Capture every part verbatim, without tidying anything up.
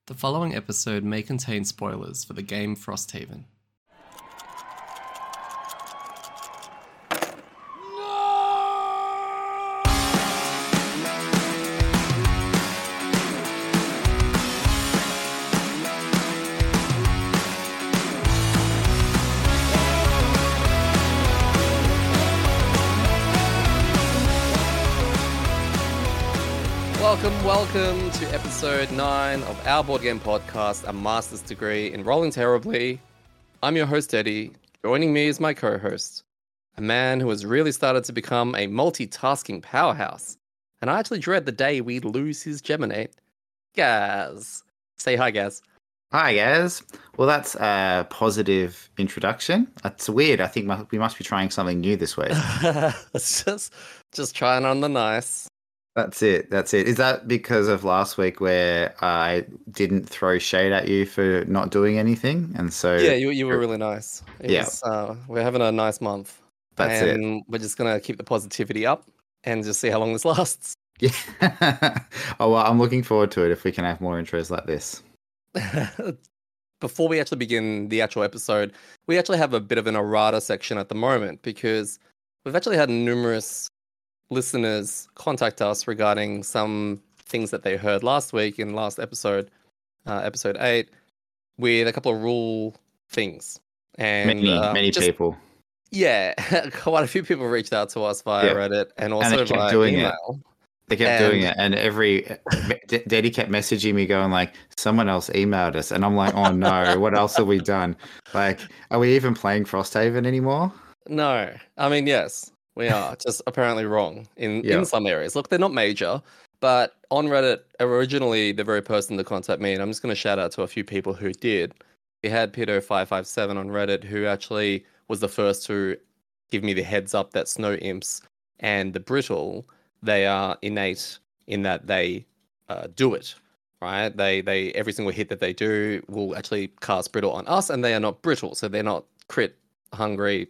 The following episode may contain spoilers for the game Frosthaven. Welcome, welcome to episode nine of our board game podcast, A Master's Degree in Rolling Terribly. I'm your host, Eddie. Joining me is my co-host, a man who has really started to become a multitasking powerhouse. And I actually dread the day we lose his Geminate, Gaz. Say hi, Gaz. Hi, Gaz. Well, that's a positive introduction. That's weird. I think we must be trying something new this week. It's just, just trying on the nice. That's it. That's it. Is that because of last week where I didn't throw shade at you for not doing anything? And so yeah, you you were really nice. It yeah, was, uh, we're having a nice month. That's and it. We're just gonna keep the positivity up and just see how long this lasts. Yeah. Oh well, I'm looking forward to it if we can have more intros like this. Before we actually begin the actual episode, we actually have a bit of an errata section at the moment because we've actually had numerous listeners contact us regarding some things that they heard last week in last episode, uh, episode eight, with a couple of rule things. And many, um, many just, people. Yeah, quite a few people reached out to us via yeah. Reddit and also and they kept via doing email. It. They kept and... doing it, and every D- Daddy kept messaging me, going like, "Someone else emailed us," and I'm like, "Oh no, what else have we done? Like, are we even playing Frosthaven anymore?" No, I mean, yes. We are just apparently wrong in, yeah. in some areas. Look, they're not major, but on Reddit, originally, the very person to contact me, and I'm just going to shout out to a few people who did. We had Peter five five seven on Reddit, who actually was the first to give me the heads up that Snow Imps and the Brittle, they are innate in that they uh, do it, right? They, they every single hit that they do will actually cast Brittle on us, and they are not brittle, so they're not crit hungry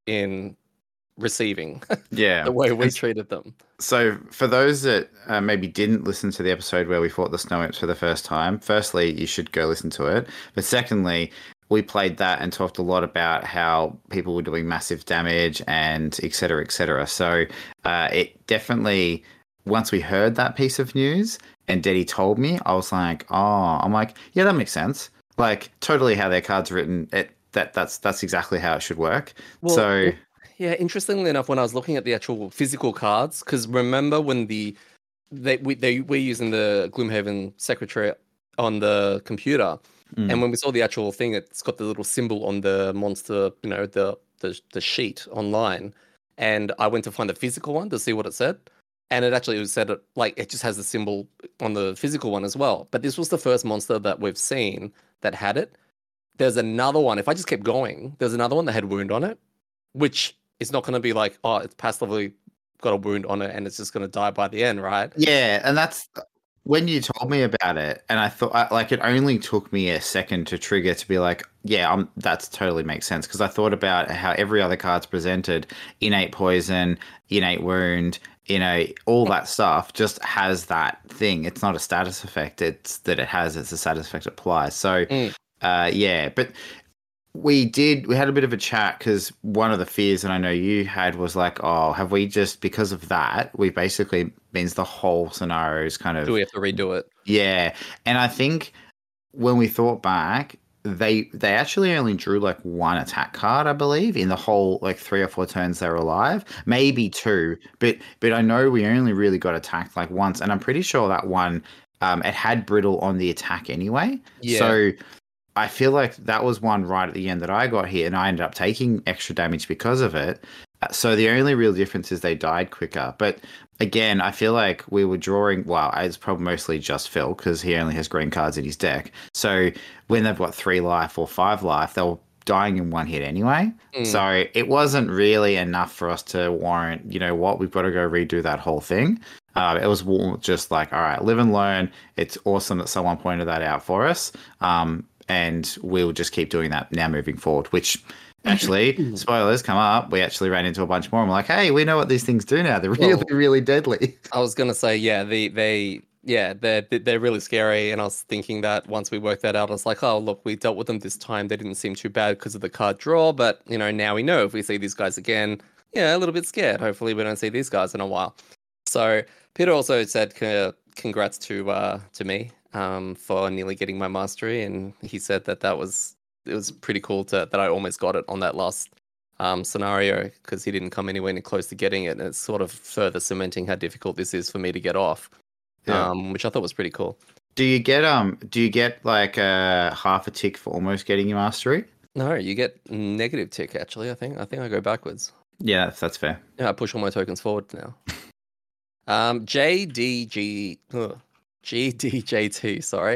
in receiving yeah the way we treated them. So for those that uh, maybe didn't listen to the episode where we fought the Snow Imps for the first time, firstly, you should go listen to it. But secondly, we played that and talked a lot about how people were doing massive damage and et cetera, et cetera. So uh, it definitely, once we heard that piece of news and Deddy told me, I was like, oh, I'm like, yeah, that makes sense. Like totally how their card's written, it, that that's that's exactly how it should work. Well, so. It- Yeah, interestingly enough, when I was looking at the actual physical cards, because remember when the they we they we're using the Gloomhaven Secretary on the computer, mm. and when we saw the actual thing, it's got the little symbol on the monster, you know, the the the sheet online, and I went to find the physical one to see what it said, and it actually said it like it just has the symbol on the physical one as well. But this was the first monster that we've seen that had it. There's another one. If I just kept going, there's another one that had wound on it, which it's not going to be like, oh, it's passively got a wound on it and it's just going to die by the end, right? Yeah, and that's when you told me about it, and I thought, like, it only took me a second to trigger to be like, yeah, um, that's totally makes sense, because I thought about how every other card's presented, innate poison, innate wound, you know, all that stuff just has that thing. It's not a status effect, it's that it has, it's a status effect applies. So, mm. uh, yeah, but... We did, we had a bit of a chat because one of the fears that I know you had was like, oh, have we just, because of that, we basically means the whole scenario is kind of... Do we have to redo it? Yeah. And I think when we thought back, they they actually only drew like one attack card, I believe, in the whole like three or four turns they were alive. Maybe two, but but I know we only really got attacked like once. And I'm pretty sure that one, um, it had Brittle on the attack anyway. Yeah. So... I feel like that was one right at the end that I got hit, and I ended up taking extra damage because of it. So the only real difference is they died quicker. But again, I feel like we were drawing, well, it's probably mostly just Phil because he only has green cards in his deck. So when they've got three life or five life, they're dying in one hit anyway. Mm. So it wasn't really enough for us to warrant, you know what, we've got to go redo that whole thing. Uh, it was just like, all right, live and learn. It's awesome that someone pointed that out for us. Um, And we'll just keep doing that now moving forward, which actually, spoilers come up. We actually ran into a bunch more. And we're like, hey, we know what these things do now. They're really, well, really deadly. I was going to say, yeah, the, they yeah, they're they're really scary. And I was thinking that once we worked that out, I was like, oh look, we dealt with them this time. They didn't seem too bad because of the card draw. But you know, now we know if we see these guys again, yeah, a little bit scared. Hopefully, we don't see these guys in a while. So Peter also said, c- congrats to uh, to me um, for nearly getting my mastery, and he said that that was it was pretty cool to, that I almost got it on that last um, scenario because he didn't come anywhere near close to getting it, and it's sort of further cementing how difficult this is for me to get off, Yeah. um, which I thought was pretty cool. Do you get um? Do you get like a half a tick for almost getting your mastery? No, you get negative tick actually. I think I think I go backwards. Yeah, that's, that's fair. Yeah, I push all my tokens forward now. um, J D G ugh, G D J T, sorry.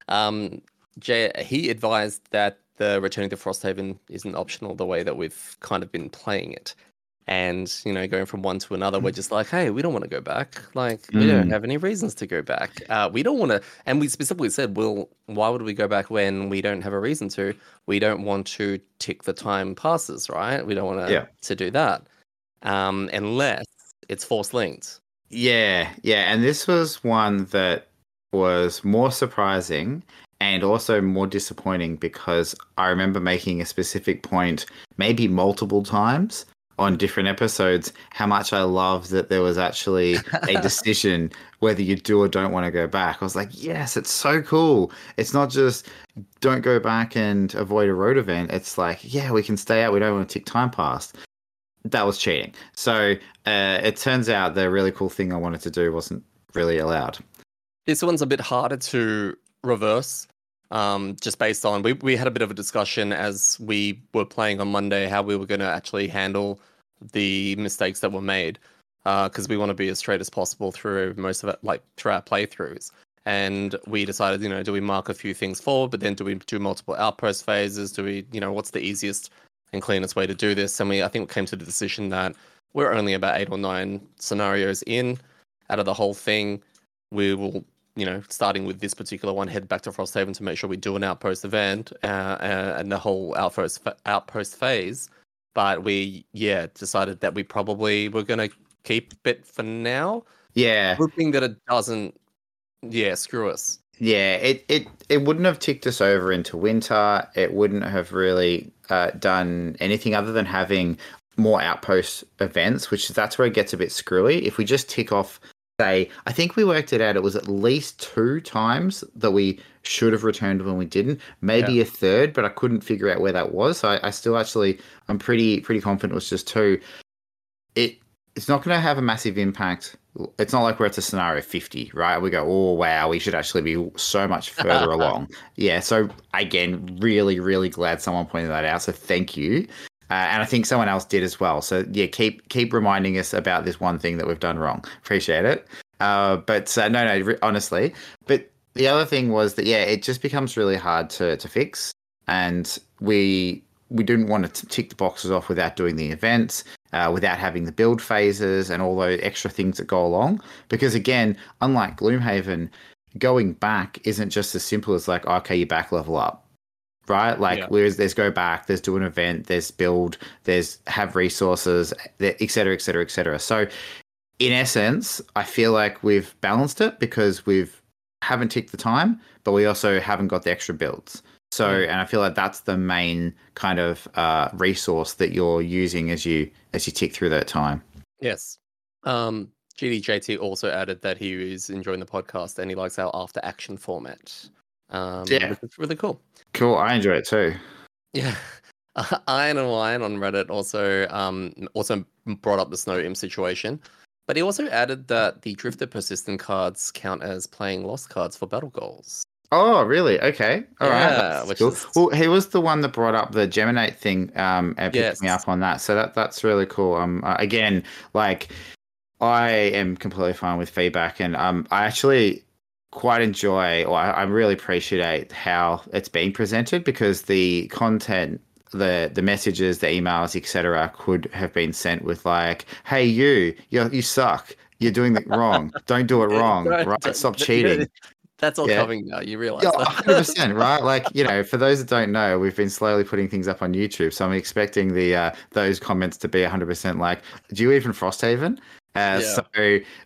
Um, J, he advised that the returning to Frosthaven isn't optional the way that we've kind of been playing it. And, you know, going from one to another, we're just like, hey, we don't want to go back. Like, we don't Mm. have any reasons to go back. Uh, we don't want to. And we specifically said, well, why would we go back when we don't have a reason to? We don't want to tick the time passes, right? We don't want to, Yeah. to do that. Um, unless it's force linked. Yeah, yeah, and this was one that was more surprising and also more disappointing because I remember making a specific point, maybe multiple times on different episodes, how much I loved that there was actually a decision whether you do or don't want to go back. I was like, yes, it's so cool. It's not just don't go back and avoid a road event. It's like, yeah, we can stay out. We don't want to tick time past. That was cheating. So uh, it turns out the really cool thing I wanted to do wasn't really allowed. This one's a bit harder to reverse, um, just based on we we had a bit of a discussion as we were playing on Monday how we were going to actually handle the mistakes that were made, because we want to be as straight as possible through most of it, like through our playthroughs. And we decided, you know, do we mark a few things forward, but then do we do multiple outpost phases? Do we, you know, what's the easiest and cleanest way to do this? And we, I think, came to the decision that we're only about eight or nine scenarios in out of the whole thing. We will, you know, starting with this particular one, head back to Frosthaven to make sure we do an outpost event uh, uh, and the whole outpost outpost phase. But we, yeah, decided that we probably were going to keep it for now, Yeah, hoping that it doesn't, yeah, screw us. yeah. It it it wouldn't have ticked us over into winter. It wouldn't have really uh, done anything other than having more outpost events, which that's where it gets a bit screwy. If we just tick off, say, I think we worked it out. It was at least two times that we should have returned when we didn't. Maybe Yeah. a third, but I couldn't figure out where that was. So I, I still actually, I'm pretty pretty confident it was just two. It it's not going to have a massive impact. It's not like we're at a scenario fifty, right? We go, oh wow, we should actually be so much further along. Yeah. So again, really, really glad someone pointed that out. So thank you. Uh, and I think someone else did as well. So yeah, keep keep reminding us about this one thing that we've done wrong. Appreciate it. Uh, but uh, no, no, re- honestly. But the other thing was that yeah, it just becomes really hard to to fix, and we we didn't want to tick the boxes off without doing the events, uh, without having the build phases and all those extra things that go along. Because again, unlike Gloomhaven, going back isn't just as simple as like, okay, you back level up. Right? Like, Yeah. whereas there's go back, there's do an event, there's build, there's have resources, et cetera, et cetera, et cetera. So, in essence, I feel like we've balanced it because we've haven't ticked the time, but we also haven't got the extra builds. So, Yeah. and I feel like that's the main kind of uh, resource that you're using as you as you tick through that time. Yes. Um, G D J T also added that he is enjoying the podcast and he likes our after action format. Um, Yeah. which is really cool. Cool, I enjoy it too. Yeah. Uh, Iron and Wine on Reddit also um also brought up the Snow Imp situation, but he also added that the Drifter Persistent cards count as playing lost cards for battle goals. Oh, really? Okay. All right. Yeah, That's which cool. is- Well, he was the one that brought up the Geminate thing um, and picked me Yes. up on that. So that that's really cool. Um, uh, again, like, I am completely fine with feedback, and um, I actually quite enjoy, or I, I really appreciate how it's being presented because the content, the the messages, the emails, et cetera, could have been sent with like, "Hey, you, you you suck. You're doing it wrong. Don't do it wrong. Don't- Right? don't- Stop yeah, cheating." That's all Yeah. coming now. You realize Yeah, that? one hundred percent, right? Like, you know, for those that don't know, we've been slowly putting things up on YouTube. So I'm expecting the uh, those comments to be one hundred percent like, do you even Frosthaven? Uh, Yeah. So, but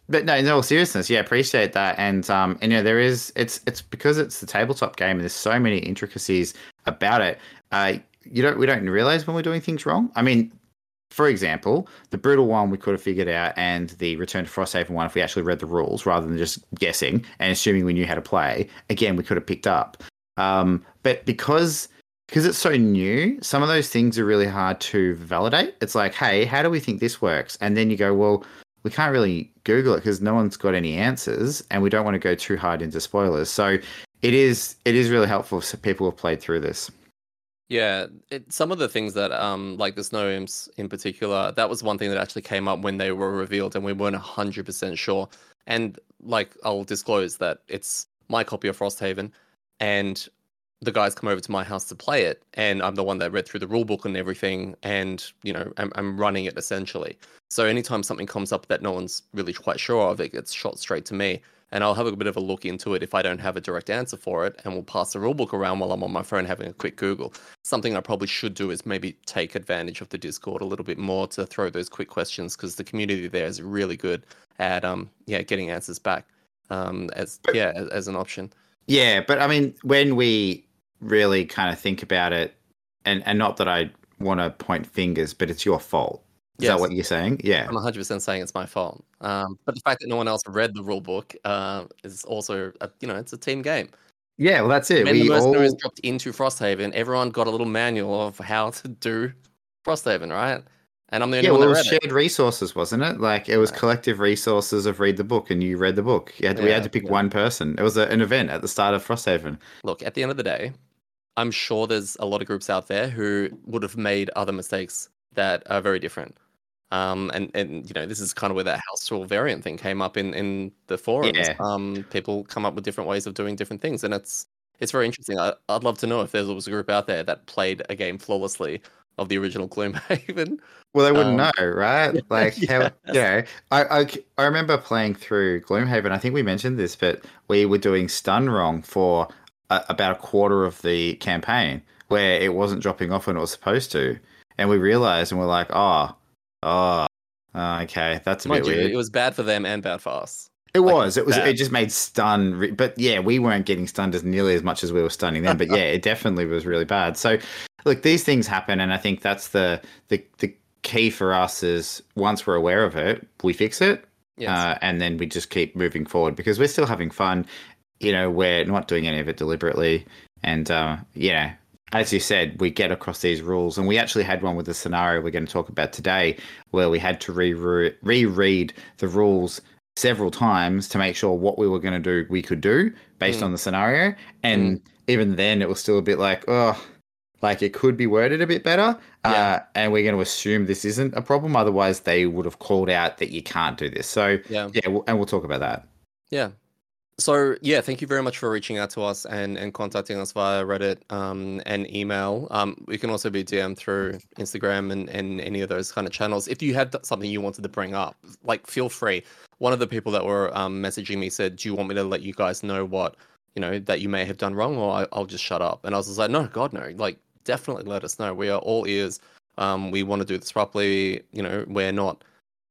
But no, in all seriousness, yeah, appreciate that. And um, and yeah, there is it's it's because it's the tabletop game and there's so many intricacies about it. Uh, you don't we don't realize when we're doing things wrong. I mean, for example, the brutal one we could have figured out, and the Return to Frosthaven one, if we actually read the rules rather than just guessing and assuming we knew how to play, again, we could have picked up. Um, but because because it's so new, some of those things are really hard to validate. It's like, hey, how do we think this works? And then you go, well, we can't really Google it because no one's got any answers, and we don't want to go too hard into spoilers. So it is it is really helpful for people who have played through this. Yeah, it, some of the things that, um, like the snow imps in particular, that was one thing that actually came up when they were revealed, and we weren't one hundred percent sure. And like, I'll disclose that it's my copy of Frosthaven, and the guys come over to my house to play it, and I'm the one that read through the rulebook and everything, and you know, I'm, I'm running it essentially. So anytime something comes up that no one's really quite sure of, it gets shot straight to me. And I'll have a bit of a look into it if I don't have a direct answer for it, and we'll pass the rulebook around while I'm on my phone having a quick Google. Something I probably should do is maybe take advantage of the Discord a little bit more to throw those quick questions, because the community there is really good at um yeah getting answers back um as yeah as, as an option. Yeah, but I mean, when we really kind of think about it, and and not that I want to point fingers, but it's your fault. Is Yes. that what you're saying? Yeah. I'm one hundred percent saying it's my fault. Um, but the fact that no one else read the rule book uh, is also, a, you know, it's a team game. Yeah, well, that's it. When we the mercenaries all... dropped into Frosthaven, everyone got a little manual of how to do Frosthaven, right? And I'm the only Yeah, one well, it that was read shared resources, wasn't it? Like, it was Yeah. collective resources of read the book, and you read the book. You had, we had Yeah, to pick yeah. one person. It was a, an event at the start of Frosthaven. it. Look, at the end of the day, I'm sure there's a lot of groups out there who would have made other mistakes that are very different. Um, and, and you know, this is kind of where that house rule variant thing came up in, in the forums. Yeah. Um, people come up with different ways of doing different things, and it's it's very interesting. I, I'd love to know if there was a group out there that played a game flawlessly of the original Gloomhaven. Well, they wouldn't Um, know, right? Like, how, yes. you know, I, I, I remember playing through Gloomhaven. I think we mentioned this, but we were doing stun wrong for a, about a quarter of the campaign, where it wasn't dropping off when it was supposed to. And we realized, and we're like, oh, oh, oh, okay, that's a Mind bit you, weird. it was bad for them and bad for us. It Like, was. It was. bad. It just made stun. Re- but yeah, we weren't getting stunned as nearly as much as we were stunning them. But yeah, it definitely was really bad. So, look, these things happen, and I think that's the the the key for us is once we're aware of it, we fix it, Yes. uh, and then we just keep moving forward because we're still having fun. You know, we're not doing any of it deliberately, and uh, yeah. As you said, we get across these rules, and we actually had one with the scenario we're going to talk about today, where we had to re- reread the rules several times to make sure what we were going to do we could do based Mm. on the scenario. And mm. even then, it was still a bit like, oh, like it could be worded a bit better. Yeah. Uh, and we're going to assume this isn't a problem. Otherwise, they would have called out that you can't do this. So Yeah. yeah, we'll, and we'll talk about that. Yeah. So yeah, thank you very much for reaching out to us and, and contacting us via Reddit um, and email. Um, we can also be D M'd through Instagram and, and any of those kind of channels. If you had something you wanted to bring up, like feel free. One of the people that were um, messaging me said, "Do you want me to let you guys know what you know that you may have done wrong, or I, I'll just shut up?" And I was just like, "No, God, no! Like, definitely let us know. We are all ears. Um, we want to do this properly. You know, we're not."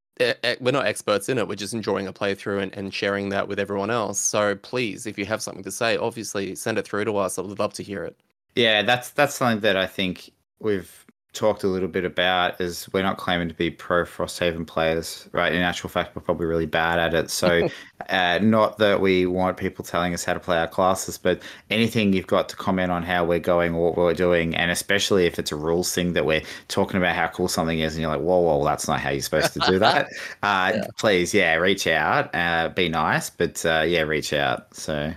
We're not experts in it. We're just enjoying a playthrough and, and sharing that with everyone else. So please, if you have something to say, obviously send it through to us. I would love to hear it. Yeah, that's that's something that I think we've talked a little bit about. Is we're not claiming to be pro Frosthaven players, right? In actual fact, we're probably really bad at it. So, uh, not that we want people telling us how to play our classes, but anything you've got to comment on how we're going or what we're doing, and especially if it's a rules thing that we're talking about how cool something is, and you're like, whoa, whoa, that's not how you're supposed to do that. uh, Yeah. Please, yeah, reach out. Uh, be nice, but uh, yeah, reach out. So.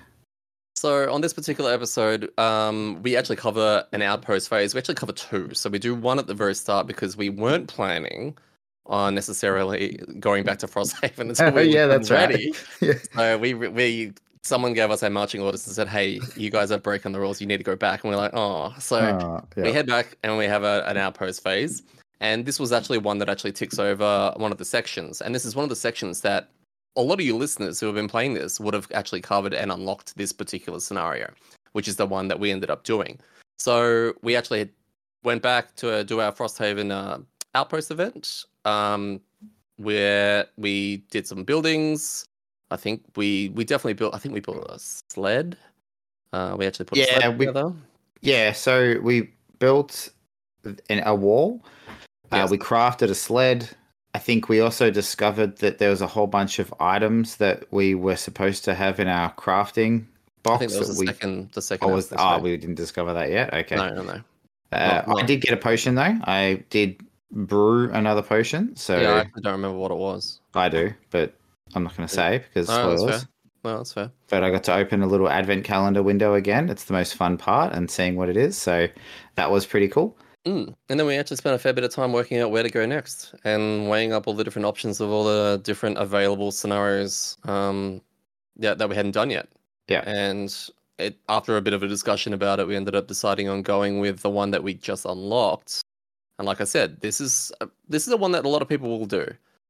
So on this particular episode, um, we actually cover an outpost phase. We actually cover two. So we do one at the very start because we weren't planning on necessarily going back to Frosthaven until we yeah, were that's ready. Right. So we we someone gave us our marching orders and said, "Hey, you guys are breaking the rules. You need to go back." And we're like, "Oh." So Oh, yeah. we head back and we have a, an outpost phase. And this was actually one that actually ticks over one of the sections. And this is one of the sections that a lot of you listeners who have been playing this would have actually covered and unlocked this particular scenario, which is the one that we ended up doing. So we actually went back to uh, do our Frosthaven uh, outpost event. Um, where we did some buildings. I think we we definitely built. I think we built a sled. Uh, we actually put a Yeah, sled we- together. Yeah, so we built in a wall. Uh, Yes. we crafted a sled. I think we also discovered that there was a whole bunch of items that we were supposed to have in our crafting box. I think that was that the we, second. The second. oh, was, episode. oh, we didn't discover that yet? Okay. No, no, no. Uh, no, no. I did get a potion, though. I did brew another potion. So Yeah, I actually don't remember what it was. I do, but I'm not going to say because No, that's spoilers. fair. No, that's fair. But I got to open a little advent calendar window again. It's the most fun part and seeing what it is. So that was pretty cool. Mm. And then we actually spent a fair bit of time working out where to go next and weighing up all the different options of all the different available scenarios um, yeah, that we hadn't done yet. Yeah. And it, after a bit of a discussion about it, we ended up deciding on going with the one that we just unlocked. And like I said, this is a, this is the one that a lot of people will do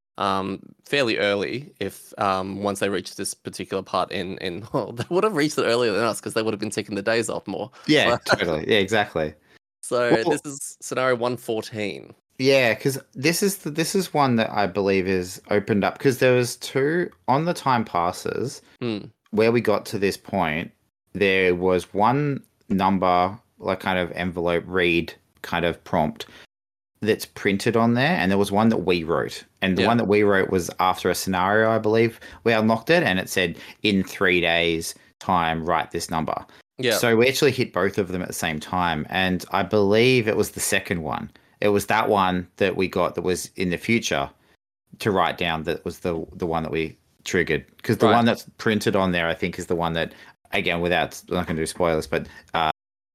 um, fairly early. If um, once they reach this particular part in in well, they would have reached it earlier than us because they would have been taking the days off more. Yeah, totally. Yeah, exactly. So Well- this is scenario one fourteen. Yeah, because this is the, this is one that I believe is opened up because there was two on the time passes Hmm. where we got to this point. There was one number, like kind of envelope read kind of prompt that's printed on there, and there was one that we wrote, and the Yeah. one that we wrote was after a scenario, I believe. We unlocked it, and it said in three days' time, write this number. Yeah. So we actually hit both of them at the same time, and I believe it was the second one. It was that one that we got that was in the future to write down that was the the one that we triggered. Because the Right. one that's printed on there, I think, is the one that, again, without I'm not going to do spoilers, but uh,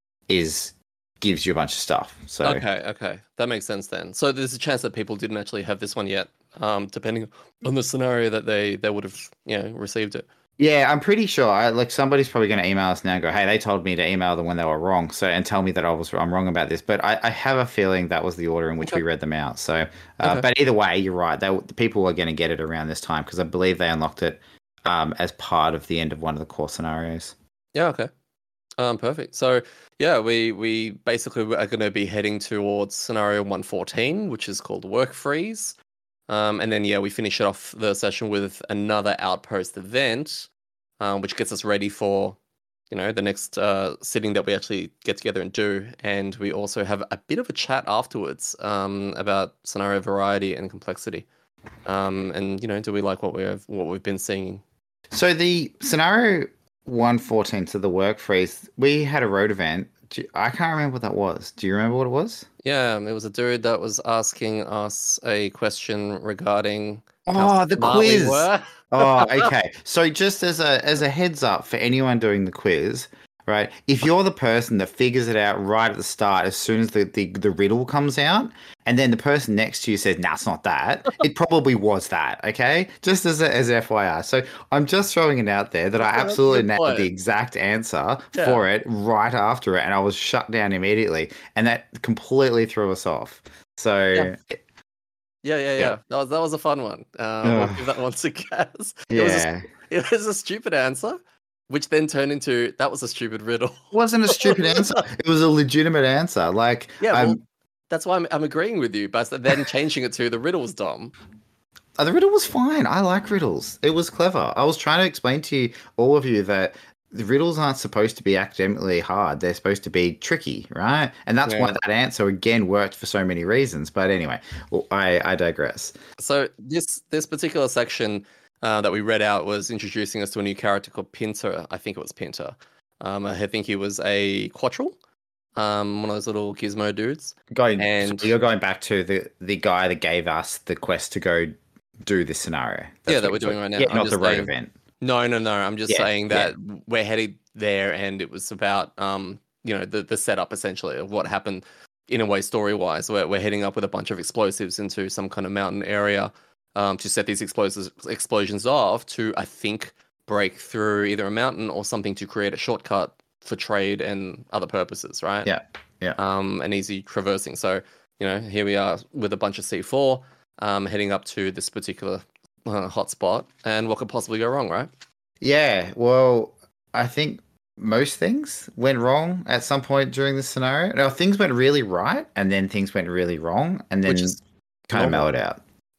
is gives you a bunch of stuff. So Okay, okay. That makes sense then. So there's a chance that people didn't actually have this one yet, um, depending on the scenario that they, they would have, you know, received it. yeah, I'm pretty sure. I, like somebody's probably going to email us now and go, "Hey, they told me to email them when they were wrong." So and tell me that I was I'm wrong about this. But I, I have a feeling that was the order in which Okay. we read them out. So, uh, Okay. but either way, you're right. They, the people are going to get it around this time because I believe they unlocked it um, as part of the end of one of the core scenarios. Yeah, okay. Um, perfect. So yeah, we we basically are going to be heading towards scenario one fourteen, which is called Work Freeze. Um, and then yeah, we finish it off the session with another outpost event, um, which gets us ready for, you know, the next uh, sitting that we actually get together and do. And we also have a bit of a chat afterwards um, about scenario variety and complexity. Um, and you know, do we like what we have, what we've been seeing? So the scenario one fourteen to the work freeze, we had a road event. Do you- I can't remember what that was. Do you remember what it was? Yeah, um, it was a dude that was asking us a question regarding how Oh, the smart we quiz. were. Oh, okay. So just as a as a heads up for anyone doing the quiz, right? If you're the person that figures it out right at the start, as soon as the, the, the riddle comes out, and then the person next to you says, "Nah, it's not that," it probably was that. Okay, just as a, as F Y I. So I'm just throwing it out there that I That's a good absolutely nailed point. the exact answer Yeah. for it right after it, and I was shut down immediately, and that completely threw us off. So. Yeah. Yeah, yeah, yeah. Yeah. That was that was a fun one. Uh, we'll Ugh. give that one to Gaz. It was, a, Yeah, it was a stupid answer, which then turned into that was a stupid riddle. it wasn't a stupid answer. It was a legitimate answer. Like, Yeah, well, I'm- that's why I'm, I'm agreeing with you, but then changing it to the riddle's dumb. Uh, the riddle was fine. I like riddles. It was clever. I was trying to explain to you, all of you, that the riddles aren't supposed to be academically hard. They're supposed to be tricky, right? And that's why Yeah. that answer again worked for so many reasons. But anyway, well, I, I digress. So this this particular section uh, that we read out was introducing us to a new character called Pinter. I think it was Pinter. Um, I think he was a Quattrel, um, one of those little gizmo dudes. Going, And- so you're going back to the the guy that gave us the quest to go do this scenario. Yeah, what that you're we're doing talking- right now. Yeah, I'm not just the road saying- event. No, no, no. I'm just Yeah, saying yeah. that we're headed there, and it was about um, you know, the the setup essentially of what happened in a way story wise. We're we're heading up with a bunch of explosives into some kind of mountain area um, to set these explosives explosions off to, I think, break through either a mountain or something to create a shortcut for trade and other purposes, right? Yeah, yeah. Um, and easy traversing. So you know, here we are with a bunch of C four um, heading up to this particular uh, hotspot, and what could possibly go wrong, right? Yeah, well, I think most things went wrong at some point during this scenario. No, things went really right, and then things went really wrong, and then Which is kind of normal. mellowed out.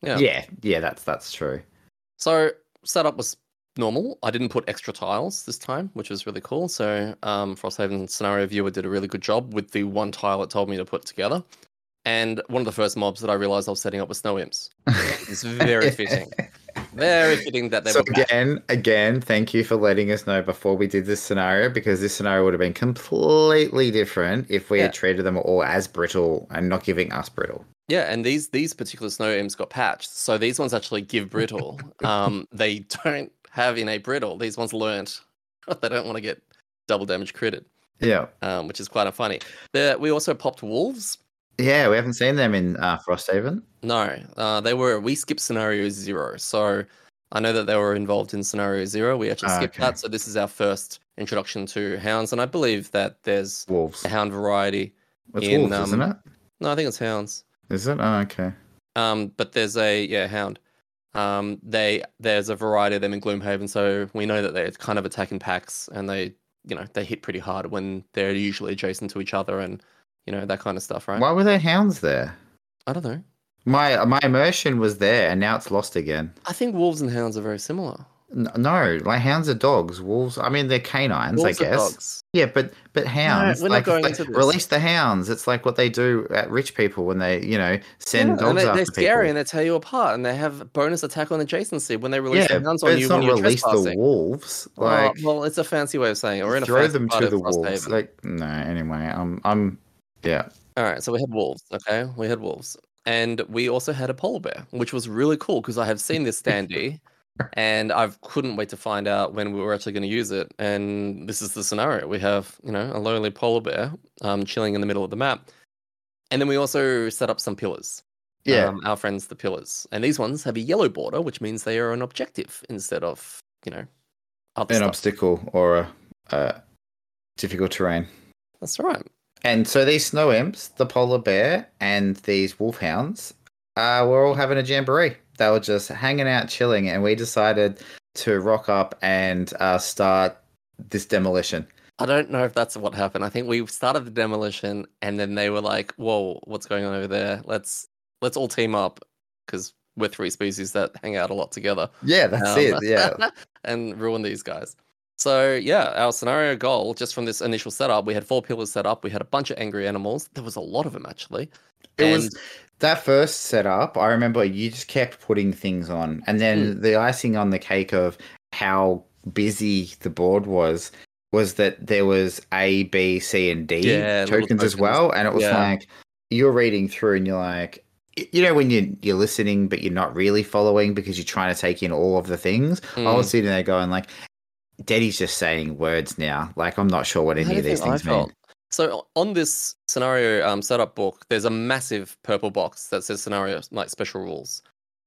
Yeah. Yeah, yeah, that's that's true. So setup was normal. I didn't put extra tiles this time, which was really cool. So um, Frosthaven Scenario Viewer did a really good job with the one tile it told me to put together. And one of the first mobs that I realized I was setting up was snow imps. It's very fitting. Very fitting that they So were back. again, again, thank you for letting us know before we did this scenario, because this scenario would have been completely different if we Yeah. had treated them all as brittle and not giving us brittle. Yeah, and these these particular snow imps got patched. So these ones actually give brittle. um, they don't have innate brittle. These ones learnt they don't want to get double damage critted, Yeah. um, which is quite funny. There, we also popped wolves. Yeah, we haven't seen them in uh, Frosthaven. No, uh, they were. We skipped scenario zero, so I know that they were involved in scenario zero. We actually Ah, skipped okay. that, so this is our first introduction to hounds, and I believe that there's Wolves. a hound variety. It's in, wolves, um, isn't it? No, I think it's hounds. Is it? Oh, okay. Um, but there's a yeah hound. Um, they there's a variety of them in Gloomhaven, so we know that they're kind of attacking packs, and they you know they hit pretty hard when they're usually adjacent to each other, and you know that kind of stuff, right? Why were there hounds there? I don't know. My my immersion was there, and now it's lost again. I think wolves and hounds are very similar. N- No, like hounds are dogs. Wolves, I mean, they're canines, Wolves I are guess. dogs. Yeah, but but hounds, we're not like if going they into this. release the hounds. It's like what they do at rich people when they, you know, send Yeah, and dogs they, after they're scary people. and they tear you apart, and they have bonus attack on adjacency when they release Yeah, the hounds but on you it's when not you're release the trespassing. wolves. Oh, Like, well, it's a fancy way of saying it. We're in a throw fancy them part to of the wolves. Frosthaven. Like, no, anyway, I'm, I'm, yeah. All right, so we had wolves. Okay, we had wolves, and we also had a polar bear, which was really cool because I have seen this standee, and I couldn't wait to find out when we were actually going to use it. And this is the scenario: we have, you know, a lonely polar bear, um, chilling in the middle of the map, and then we also set up some pillars. Yeah, Um, our friends, the pillars, and these ones have a yellow border, which means they are an objective instead of, you know, other an stuff. obstacle or a, a difficult terrain. That's right. And so these snow imps, the polar bear, and these wolfhounds, uh, were all having a jamboree. They were just hanging out, chilling, and we decided to rock up and uh, start this demolition. I don't know if that's what happened. I think we started the demolition, and then they were like, "Whoa, what's going on over there? Let's let's all team up because we're three species that hang out a lot together." Yeah, that's Um, it. Yeah. and ruin these guys. So yeah, our scenario goal, just from this initial setup, we had four pillars set up. We had a bunch of angry animals. There was a lot of them actually. It And was that first setup. I remember you just kept putting things on, and then Hmm. the icing on the cake of how busy the board was was that there was A, B, C, and D Yeah, little tokens as tokens. well, and it was Yeah. like you're reading through, and you're like, y- you know, when you you're listening but you're not really following because you're trying to take in all of the things. I Mm. was sitting there going like, Daddy's just saying words now. Like I'm not sure what How do any you of these think I things mean. felt? So on this scenario um, setup book, there's a massive purple box that says scenario like special rules.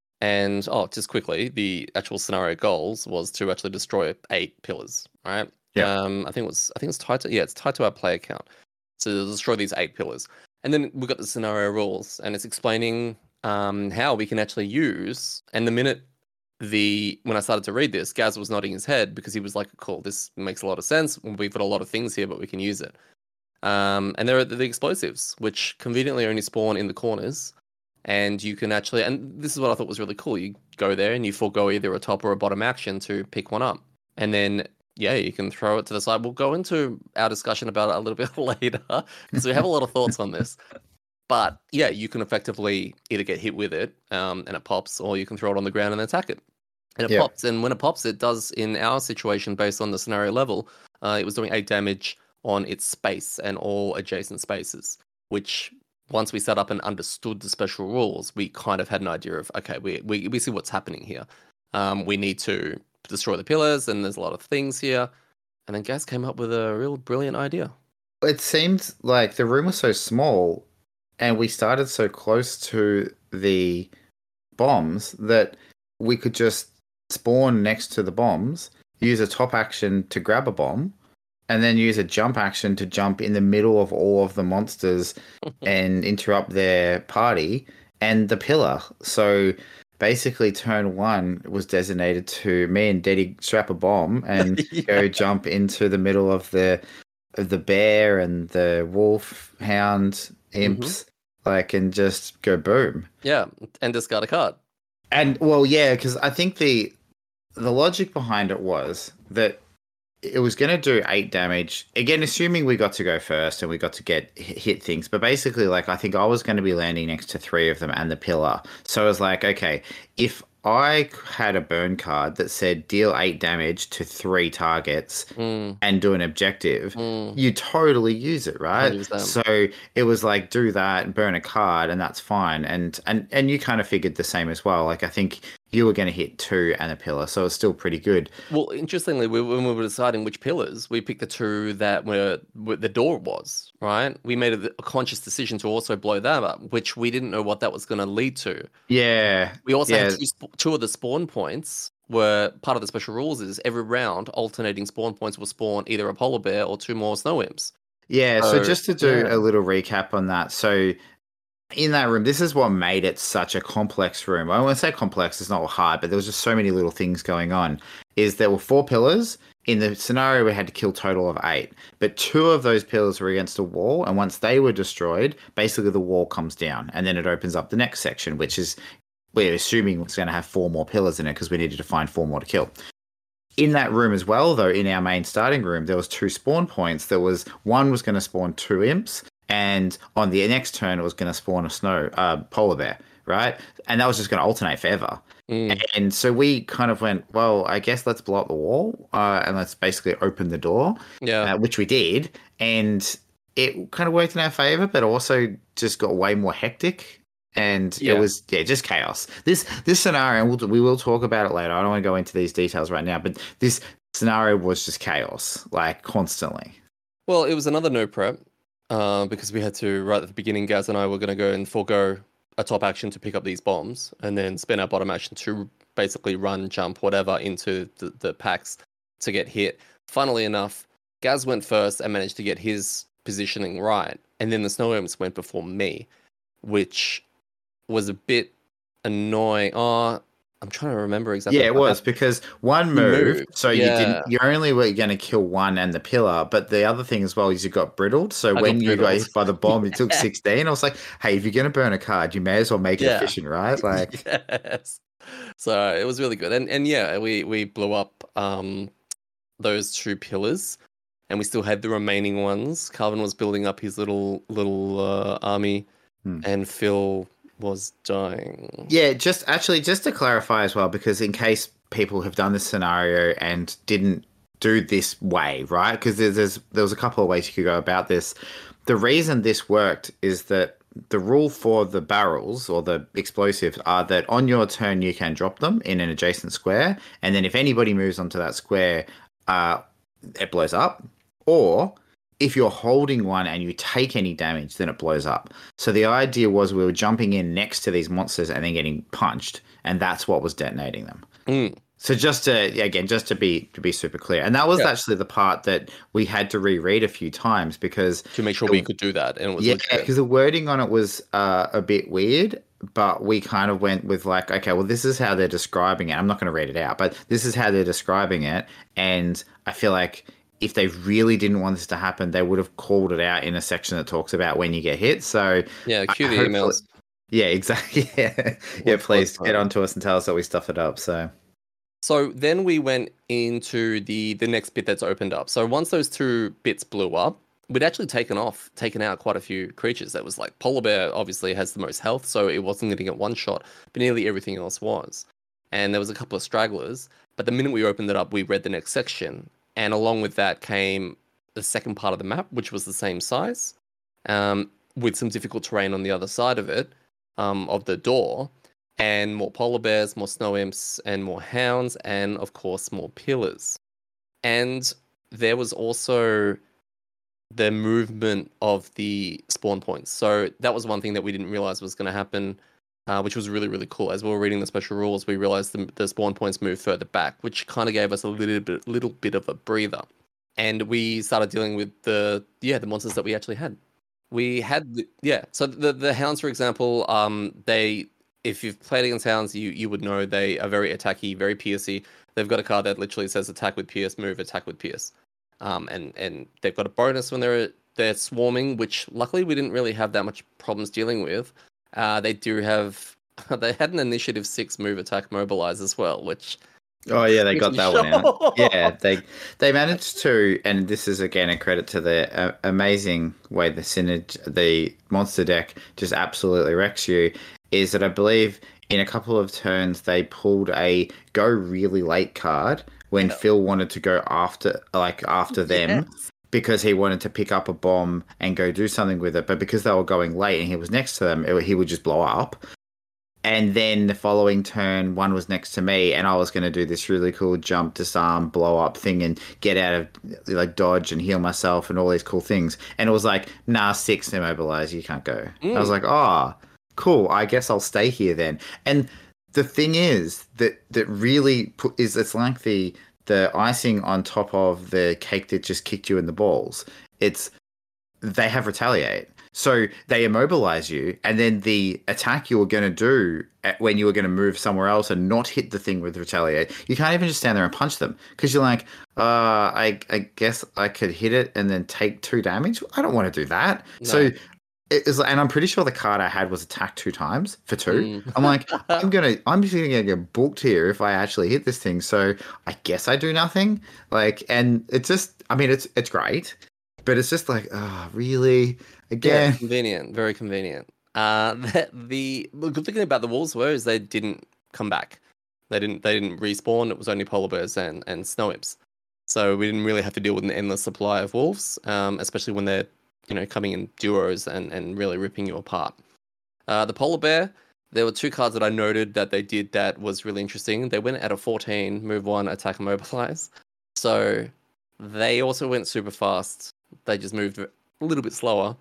And oh, just quickly, the actual scenario goals was to actually destroy eight pillars, right? Yeah. Um, I think it was I think it's tied to yeah, it's tied to our player count. So to destroy these eight pillars. And then we've got the scenario rules, and it's explaining um, how we can actually use. And the minute the when I started to read this, Gaz was nodding his head because he was like, "Cool, this makes a lot of sense. We've got a lot of things here, but we can use it." Um, and there are the explosives, which conveniently only spawn in the corners, and you can actually. And this is what I thought was really cool. You go there and you forego either a top or a bottom action to pick one up, and then yeah, you can throw it to the side. We'll go into our discussion about it a little bit later because we have a lot of thoughts on this. But yeah, you can effectively either get hit with it um, and it pops, or you can throw it on the ground and attack it. And it Yeah. pops. And when it pops, it does, in our situation, based on the scenario level, uh, it was doing eight damage on its space and all adjacent spaces, which once we set up and understood the special rules, we kind of had an idea of, okay, we, we, we see what's happening here. Um, we need to destroy the pillars, and there's a lot of things here. And then Gaz came up with a real brilliant idea. It seemed like the room was so small and we started so close to the bombs that we could just spawn next to the bombs, use a top action to grab a bomb, and then use a jump action to jump in the middle of all of the monsters and interrupt their party and the pillar. So basically turn one was designated to me and Daddy strap a bomb and Yeah. go jump into the middle of the of the bear and the wolf hound imps, like, and just go boom. Yeah, and discard a card. And well, yeah, because I think the the logic behind it was that it was going to do eight damage. Again, assuming we got to go first and we got to get hit things. But basically, like, I think I was going to be landing next to three of them and the pillar. So I was like, okay, if I had a burn card that said deal eight damage to three targets Mm. and do an objective, Mm. you totally use it, right? one hundred percent. So it was like, do that, burn a card, and that's fine. And and and you kind of figured the same as well. Like, I think you were going to hit two and a pillar, so it's still pretty good. Well, interestingly, we, when we were deciding which pillars, we picked the two that were where the door was, right? We made a, a conscious decision to also blow that up, which we didn't know what that was going to lead to. Yeah. We also yeah. had two, sp- two of the spawn points were part of the special rules is every round alternating spawn points will spawn either a polar bear or two more snow imps. Yeah, so So, just to do yeah. a little recap on that. So in that room, this is what made it such a complex room. I won't say complex, it's not hard, but there was just so many little things going on. Is there were four pillars. In the scenario, we had to kill a total of eight. But two of those pillars were against a wall, and once they were destroyed, basically the wall comes down, and then it opens up the next section, which is, we're assuming it's going to have four more pillars in it because we needed to find four more to kill. In that room as well, though, in our main starting room, there was two spawn points. There was one was going to spawn two imps, and on the next turn, it was going to spawn a snow uh, polar bear, right? And that was just going to alternate forever. Mm. And so we kind of went, well, I guess let's blow up the wall uh, and let's basically open the door, Yeah. uh, which we did. And it kind of worked in our favor, but also just got way more hectic. And Yeah. it was, yeah, just chaos. This this scenario, and we'll, we will talk about it later. I don't want to go into these details right now, but this scenario was just chaos, like constantly. Well, it was another no prep uh, because we had to, right at the beginning, Gaz and I were going to go and forego a top action to pick up these bombs and then spend our bottom action to basically run, jump, whatever into the, the packs to get hit. Funnily enough, Gaz went first and managed to get his positioning right. And then the snow imps went before me, which was a bit annoying. Oh, I'm trying to remember exactly. Yeah, it how was that- because one You move, moved, so you yeah. didn't. You only were going to kill one and the pillar, but the other thing as well is you got brittled. So I when got you got brittled. hit by the bomb, it took Yeah. sixteen. I was like, hey, if you're going to burn a card, you may as well make it Yeah. efficient, right? Like, Yes. So it was really good. And and yeah, we we blew up um those two pillars and we still had the remaining ones. Calvin was building up his little little uh, army Hmm. and Phil was dying. yeah, just actually just to clarify as well, because in case people have done this scenario and didn't do this way, right? Because there's, there's there was a couple of ways you could go about this. The reason this worked is that the rule for the barrels or the explosives are that on your turn you can drop them in an adjacent square, and then if anybody moves onto that square, uh, it blows up. Or if you're holding one and you take any damage, then it blows up. So the idea was we were jumping in next to these monsters and then getting punched, and that's what was detonating them. Mm. So just to again, just to be to be super clear, and that was Yeah. actually the part that we had to reread a few times because To make sure the- we could do that. And it was yeah, legit. because the wording on it was uh, a bit weird, but we kind of went with like, okay, well, this is how they're describing it. I'm not going to read it out, but this is how they're describing it, and I feel like if they really didn't want this to happen, they would have called it out in a section that talks about when you get hit. So Yeah, cue I- the hopefully- emails. yeah, exactly. Yeah, yeah. What's- Please what's get that? on to us and tell us that we stuff it up. So So then we went into the the next bit that's opened up. So once those two bits blew up, we'd actually taken off, taken out quite a few creatures. That was like polar bear obviously has the most health, so it wasn't going to get one shot, but nearly everything else was. And there was a couple of stragglers, but the minute we opened it up, we read the next section, and along with that came the second part of the map, which was the same size, um, with some difficult terrain on the other side of it, um, of the door. And more polar bears, more snow imps, and more hounds, and of course more pillars. And there was also the movement of the spawn points. So that was one thing that we didn't realize was going to happen, uh, which was really, really cool. As we were reading the special rules, we realized the, the spawn points moved further back, which kind of gave us a little bit, little bit of a breather. And we started dealing with the yeah the monsters that we actually had. We had the, yeah. So the the hounds, for example, um, they. If you've played against hounds, you, you would know they are very attacky, very piercy. They've got a card that literally says attack with pierce, move, attack with pierce. Um, and, and they've got a bonus when they're they're swarming, which luckily we didn't really have that much problems dealing with. Uh, they do have they had an initiative six move attack mobilize as well, which Oh yeah, they got that one out. Sure. Yeah, they they managed to, and this is again a credit to the uh, amazing way the synerg the monster deck just absolutely wrecks you. Is that I believe in a couple of turns they pulled a go really late card when Yeah. Phil wanted to go after like after them. Yes. Because he wanted to pick up a bomb and go do something with it, but because they were going late and he was next to them, it, he would just blow up. And then the following turn, one was next to me, and I was going to do this really cool jump, disarm, blow up thing, and get out of like dodge and heal myself and all these cool things. And it was like, nah, six immobilize, you can't go. Mm. I was like, oh, cool. I guess I'll stay here then. And the thing is that that really put, is it's like the the icing on top of the cake that just kicked you in the balls. It's they have retaliate. So they immobilize you, and then the attack you were going to do at, when you were going to move somewhere else and not hit the thing with retaliate, you can't even just stand there and punch them because you're like, uh, I, I guess I could hit it and then take two damage. I don't want to do that. No. So it is, and I'm pretty sure the card I had was attack two times for two. Mm. I'm like, I'm gonna, I'm just gonna get booked here if I actually hit this thing. So I guess I do nothing. Like, and it's just, I mean, it's it's great, but it's just like, oh, really? Again, Yeah, convenient, very convenient. Uh, the, the the good thing about the wolves were is they didn't come back. They didn't they didn't respawn. It was only polar bears and and snow imps. So we didn't really have to deal with an endless supply of wolves, um, especially when they're you know coming in duos and and really ripping you apart. Uh, the polar bear. There were two cards that I noted that they did that was really interesting. They went at a fourteen, move one, attack and mobilize. So they also went super fast. They just moved a little bit slower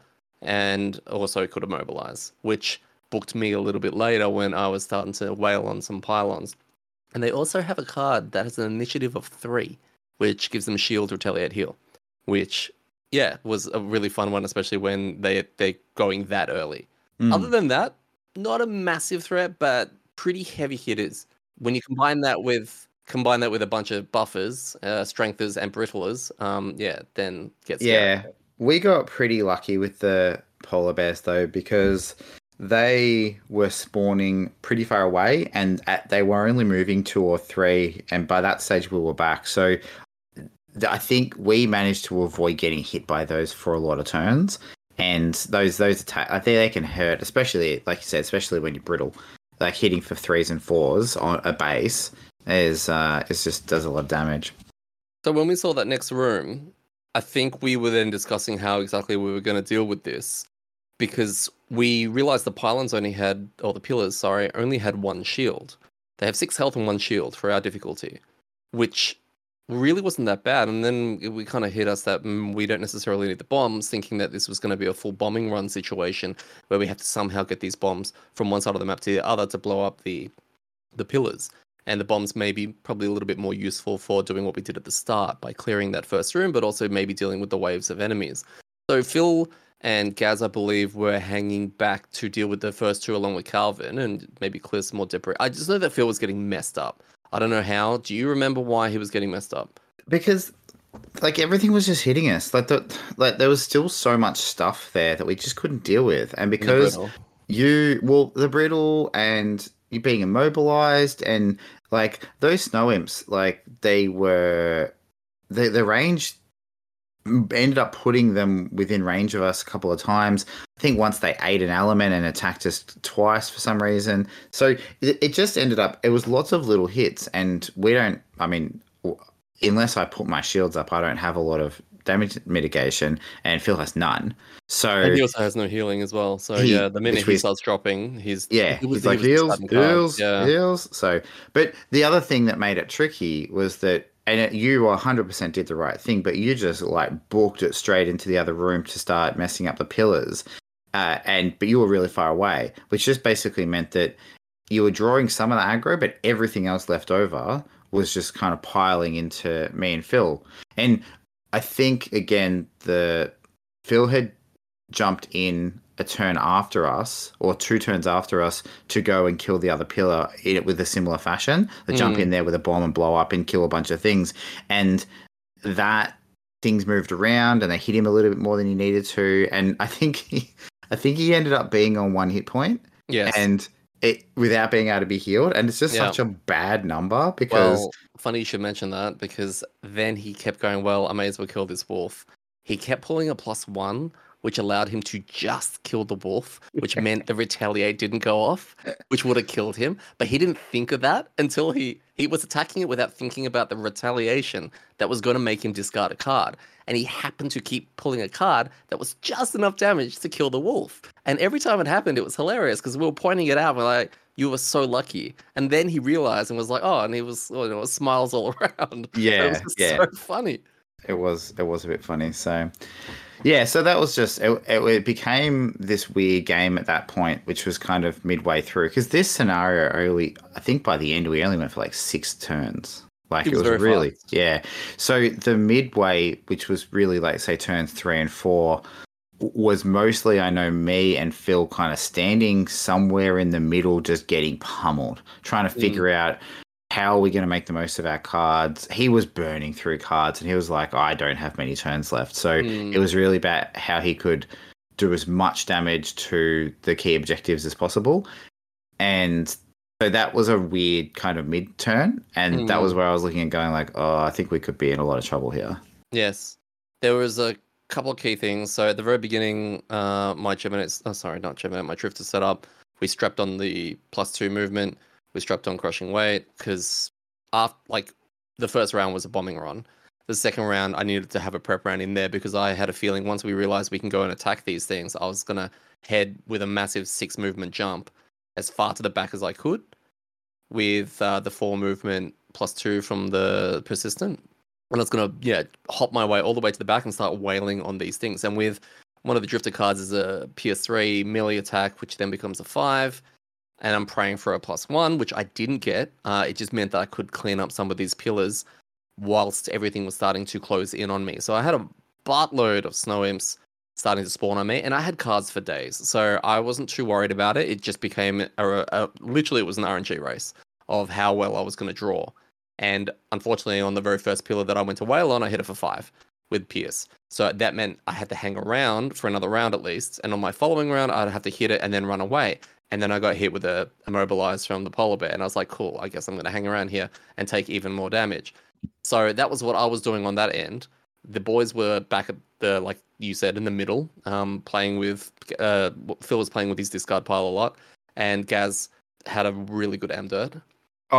and also could immobilize, which booked me a little bit later when I was starting to wail on some pylons. And they also have a card that has an initiative of three, which gives them shield, retaliate, heal, which, yeah, was a really fun one, especially when they, they're going that early. Mm. Other than that, not a massive threat, but pretty heavy hitters. When you combine that with combine that with a bunch of buffers, uh, strengthers, and brittlers, um, yeah, then gets yeah, we got pretty lucky with the polar bears though because they were spawning pretty far away, and at, they were only moving two or three, and by that stage we were back. So th- I think we managed to avoid getting hit by those for a lot of turns. And those those attacks, I think they can hurt, especially like you said, especially when you're brittle. Like hitting for threes and fours on a base is uh, is just does a lot of damage. So when we saw that next room, I think we were then discussing how exactly we were going to deal with this, because we realized the pylons only had, or the pillars, sorry, only had one shield. They have six health and one shield for our difficulty, which really wasn't that bad. And then we kind of hit us that mm, we don't necessarily need the bombs, thinking that this was going to be a full bombing run situation where we have to somehow get these bombs from one side of the map to the other to blow up the the pillars. And the bombs may be probably a little bit more useful for doing what we did at the start by clearing that first room, but also maybe dealing with the waves of enemies. So Phil and Gaz, I believe, were hanging back to deal with the first two along with Calvin and maybe clear some more debris. I just know that Phil was getting messed up. I don't know how. Do you remember why he was getting messed up? Because like everything was just hitting us. Like the like there was still so much stuff there that we just couldn't deal with. And because brittle. you well the brittle and you being immobilized and like those snow imps, like they were the the range ended up putting them within range of us a couple of times. I think once they ate an element and attacked us twice for some reason. So it, it just ended up, it was lots of little hits, and we don't, I mean, unless I put my shields up, I don't have a lot of damage mitigation, and Phil has none. So And he also has no healing as well. So He- yeah, the minute which he we- starts dropping, he's yeah, he was- he's he like was the heals, starting card. heals, Yeah. heals. So, but the other thing that made it tricky was that, and it, you one hundred percent did the right thing, but you just like booked it straight into the other room to start messing up the pillars. Uh, and but you were really far away, which just basically meant that you were drawing some of the aggro, but everything else left over was just kind of piling into me and Phil. And I think again, the Phil had jumped in a turn after us, or two turns after us, to go and kill the other pillar in it with a similar fashion. They jump Mm. in there with a bomb and blow up and kill a bunch of things, and that things moved around and they hit him a little bit more than he needed to. And I think he, I think he ended up being on one hit point, Yes. and it without being able to be healed, and it's just Yeah. such a bad number because Well, funny you should mention that because then he kept going, well, I may as well kill this wolf. He kept pulling a plus one, which allowed him to just kill the wolf, which meant the retaliate didn't go off, which would have killed him. But he didn't think of that until he, he was attacking it without thinking about the retaliation that was going to make him discard a card. And he happened to keep pulling a card that was just enough damage to kill the wolf. And every time it happened, it was hilarious because we were pointing it out. We're like, you were so lucky. And then he realized and was like, oh, and he was, you know, smiles all around. Yeah, it was just yeah. so funny. It was it was a bit funny. So yeah, so that was just it, it, it became this weird game at that point, which was kind of midway through because this scenario only I think by the end we only went for like six turns. Like It it was was, very really fast. yeah. So the midway, which was really like say turns three and four, w- was mostly I know me and Phil kind of standing somewhere in the middle, just getting pummeled, trying to Mm. figure out how are we going to make the most of our cards. He was burning through cards, and he was like, I don't have many turns left. So Mm. it was really about how he could do as much damage to the key objectives as possible. And so that was a weird kind of mid-turn, and that was where I was looking and going like, oh, I think we could be in a lot of trouble here. Yes. There was a couple of key things. So at the very beginning, uh, my Gemini, oh, sorry, not Gemini, my Drifter set up. We strapped on the plus two movement. We strapped on crushing weight because after, like, the first round was a bombing run. The second round, I needed to have a prep round in there because I had a feeling once we realized we can go and attack these things, I was going to head with a massive six movement jump as far to the back as I could with uh, the four movement plus two from the persistent. And I was going to, yeah, hop my way all the way to the back and start wailing on these things. And with one of the Drifter cards is a P S three melee attack, which then becomes a five. And I'm praying for a plus one, which I didn't get. Uh, it just meant that I could clean up some of these pillars whilst everything was starting to close in on me. So I had a buttload of snow imps starting to spawn on me, and I had cards for days. So I wasn't too worried about it. It just became, a, a, literally, it was an R N G race of how well I was going to draw. And unfortunately, on the very first pillar that I went to wail on, I hit it for five with Pierce. So that meant I had to hang around for another round at least. And on my following round, I'd have to hit it and then run away. And then I got hit with a immobilize from the polar bear. And I was like, cool, I guess I'm going to hang around here and take even more damage. So that was what I was doing on that end. The boys were back at the, like you said, in the middle, um, playing with, uh, Phil was playing with his discard pile a lot. And Gaz had a really good Amdirt. Oh,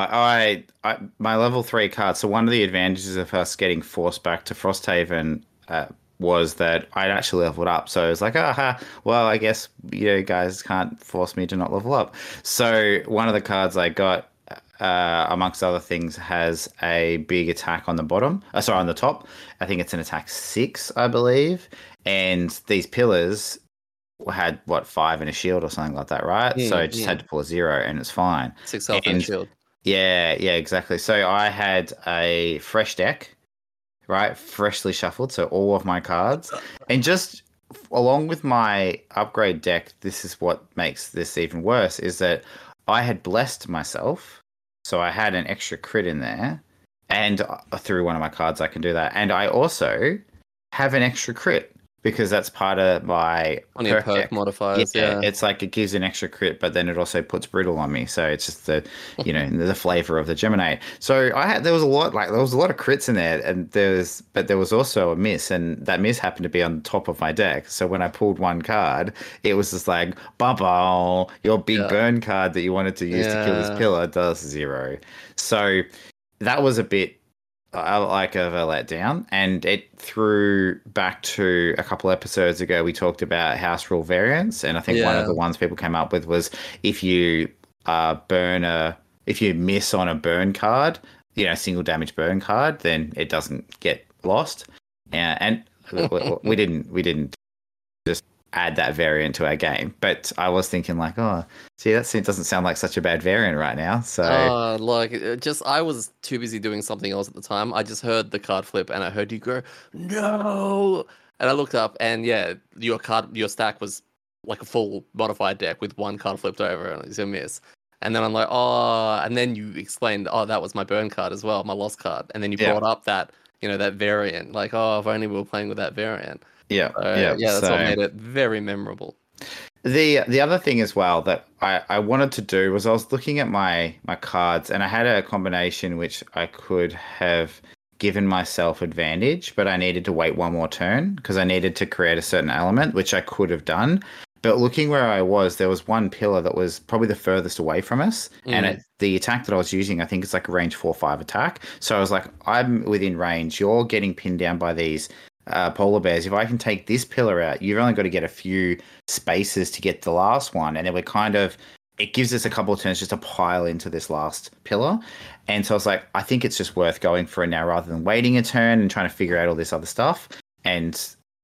I, I, my level three card. So one of the advantages of us getting forced back to Frosthaven uh, was that I'd actually leveled up. So it was like, aha, well, I guess you know, guys can't force me to not level up. So one of the cards I got, uh, amongst other things, has a big attack on the bottom. Uh, sorry, on the top. I think it's an attack six, I believe. And these pillars had what five and a shield or something like that, right? Mm, so I just mm. had to pull a zero, and it's fine. Six health and, And- a shield. Yeah, yeah, exactly. So I had a fresh deck, right? Freshly shuffled, so all of my cards. And just along with my upgrade deck, this is what makes this even worse, is that I had blessed myself. So I had an extra crit in there. And uh, through one of my cards, I can do that. And I also have an extra crit because that's part of my On your perk deck. modifiers, Yeah, yeah. it's like it gives an extra crit, but then it also puts brittle on me. So it's just the, you know, the flavor of the Gemini. So I had there was a lot like there was a lot of crits in there, and there's but there was also a miss, and that miss happened to be on top of my deck. So when I pulled one card, it was just like, bubble, your big Yeah. burn card that you wanted to use to kill Yeah. this pillar does zero. So that was a bit I like of a letdown, and it threw back to a couple episodes ago. We talked about house rule variants, and I think one Yeah. of the ones people came up with was if you uh, burn a, if you miss on a burn card, you know, single damage burn card, then it doesn't get lost. Uh, and we- we didn't, we didn't just add that variant to our game, but I was thinking like, oh, see, that seems- doesn't sound like such a bad variant right now. So. Uh, like, it just I was too busy doing something else at the time. I just heard the card flip and I heard you go, no. And I looked up and yeah, your card, your stack was like a full modified deck with one card flipped over and it's a miss. And then I'm like, oh, and then you explained, oh, that was my burn card as well, my lost card. And then you Yeah. brought up that, you know, that variant. Like, oh, if only we were playing with that variant. Yeah, So, yeah, yeah, that's so, what made it very memorable. The the other thing as well that I, I wanted to do was I was looking at my my cards and I had a combination which I could have given myself advantage, but I needed to wait one more turn because I needed to create a certain element, which I could have done. But looking where I was, there was one pillar that was probably the furthest away from us. Mm. And it, the attack that I was using, I think it's like a range four five attack. So I was like, I'm within range. You're getting pinned down by these uh, polar bears. If I can take this pillar out, you've only got to get a few spaces to get the last one. And then we're kind of, it gives us a couple of turns just to pile into this last pillar. And so I was like, I think it's just worth going for it now rather than waiting a turn and trying to figure out all this other stuff. And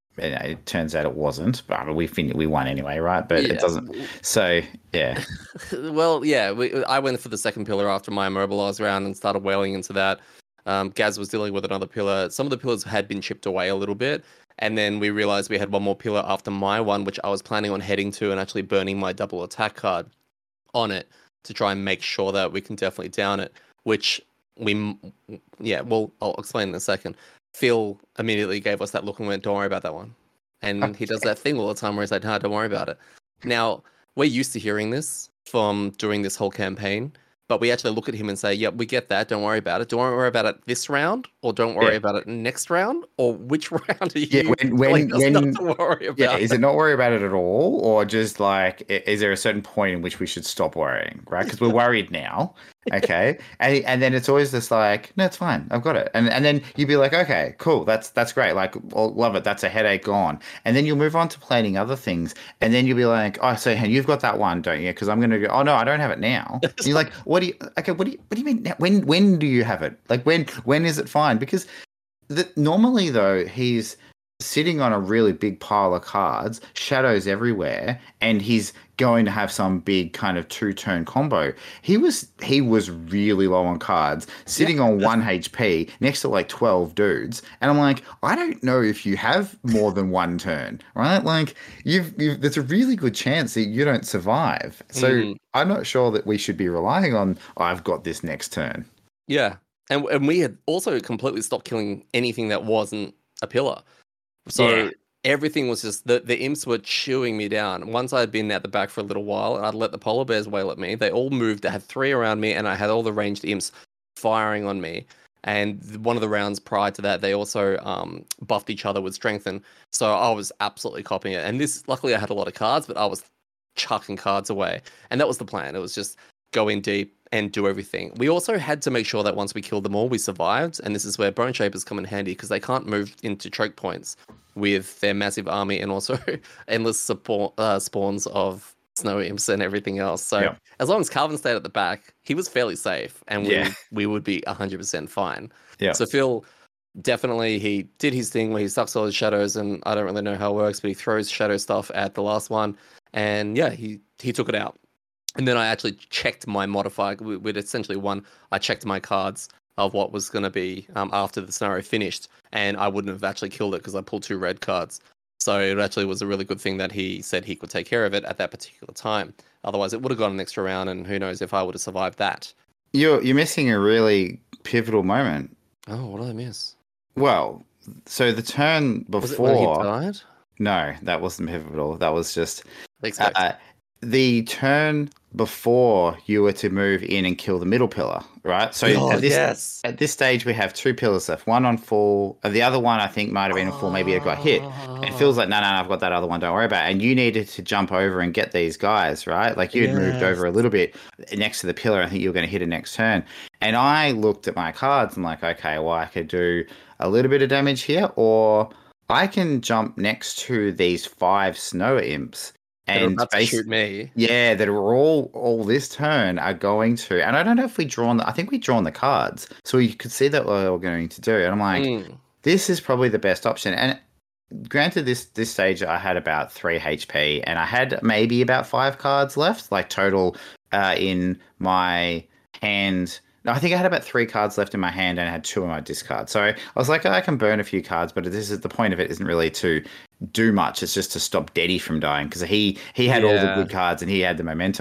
it turns out it wasn't, but I mean, we fin- we won anyway, right? But yeah. It doesn't. So yeah. Well, yeah. We, I went for the second pillar after my immobilized round and started wailing into that. Um, Gaz was dealing with another pillar. Some of the pillars had been chipped away a little bit, and then we realized we had one more pillar after my one, which I was planning on heading to and actually burning my double attack card on it to try and make sure that we can definitely down it. Which we, yeah. Well, I'll explain in a second. Phil immediately gave us that look and went, don't worry about that one. And okay. He does that thing all the time where he's like, no, don't worry about it. Now, we're used to hearing this from during this whole campaign, but we actually look at him and say, yep, we get that. Don't worry about it. Don't worry about it this round, or don't worry yeah. about it next round, or which round are you yeah, when, when, telling when, us not to worry about? Yeah, is it not worry about it at all? Or just like, is there a certain point in which we should stop worrying, right? Because we're worried now. Okay. and and then it's always just like, no, it's fine. I've got it. And and then you'd be like, okay, cool. That's that's great. Like, well, love it. That's a headache gone. And then you'll move on to planning other things. And then you'll be like, oh, so hey, you've got that one, don't you? Because I'm going to go, oh, no, I don't have it now. And you're like, what do you, okay, what do you, what do you mean? Now? When, when do you have it? Like, when, when is it fine? Because the, normally, though, he's sitting on a really big pile of cards, shadows everywhere, and he's going to have some big kind of two-turn combo. He was he was really low on cards, sitting yeah. on one H P next to like twelve dudes, and I'm like, I don't know if you have more than one turn, right? Like, you've, you've there's a really good chance that you don't survive. So mm. I'm not sure that we should be relying on, oh, I've got this next turn. Yeah, and and we had also completely stopped killing anything that wasn't a pillar. So yeah. everything was just, the, the imps were chewing me down. Once I had been at the back for a little while, and I'd let the polar bears wail at me, they all moved. I had three around me, and I had all the ranged imps firing on me. And one of the rounds prior to that, they also um, buffed each other with strengthen. So I was absolutely copying it. And this, luckily, I had a lot of cards, but I was chucking cards away. And that was the plan. It was just go in deep and do everything. We also had to make sure that once we killed them all, we survived. And this is where Bone Shapers come in handy, because they can't move into choke points with their massive army and also endless support, uh, spawns of snow imps and everything else. So yeah. as long as Calvin stayed at the back, he was fairly safe, and we yeah. we would be one hundred percent fine. Yeah. So Phil, definitely, he did his thing where he sucks all his shadows, and I don't really know how it works, but he throws shadow stuff at the last one. And yeah, he, he took it out. And then I actually checked my modifier. We'd essentially won. I checked my cards of what was going to be um, after the scenario finished, and I wouldn't have actually killed it because I pulled two red cards. So it actually was a really good thing that he said he could take care of it at that particular time. Otherwise, it would have gone an extra round, and who knows if I would have survived that. You're you're missing a really pivotal moment. Oh, what did I miss? Well, so the turn before. Was it when he died? No, that wasn't pivotal. That was just. Uh, the turn before you were to move in and kill the middle pillar, right? So oh, at this yes. at this stage we have two pillars left. One on full, the other one I think might have been on full. Maybe it got hit. And it feels like no, no, no, I've got that other one. Don't worry about it. And you needed to jump over and get these guys, right? Like you had yes. moved over a little bit next to the pillar. I think you were going to hit it next turn. And I looked at my cards and like, okay, well I could do a little bit of damage here, or I can jump next to these five snow imps. And about to shoot me. Yeah, that are all all this turn are going to, and I don't know if we drawn. The, I think we drawn the cards, so you could see that what they were going to do. And I'm like, mm. this is probably the best option. And granted, this this stage I had about three H P, and I had maybe about five cards left, like total uh, in my hand. No, I think I had about three cards left in my hand, and I had two in my discard. So I was like, oh, I can burn a few cards, but this is the point of it. Isn't really to do much. It's just to stop Deddy from dying, because he he had yeah. all the good cards and he had the momentum.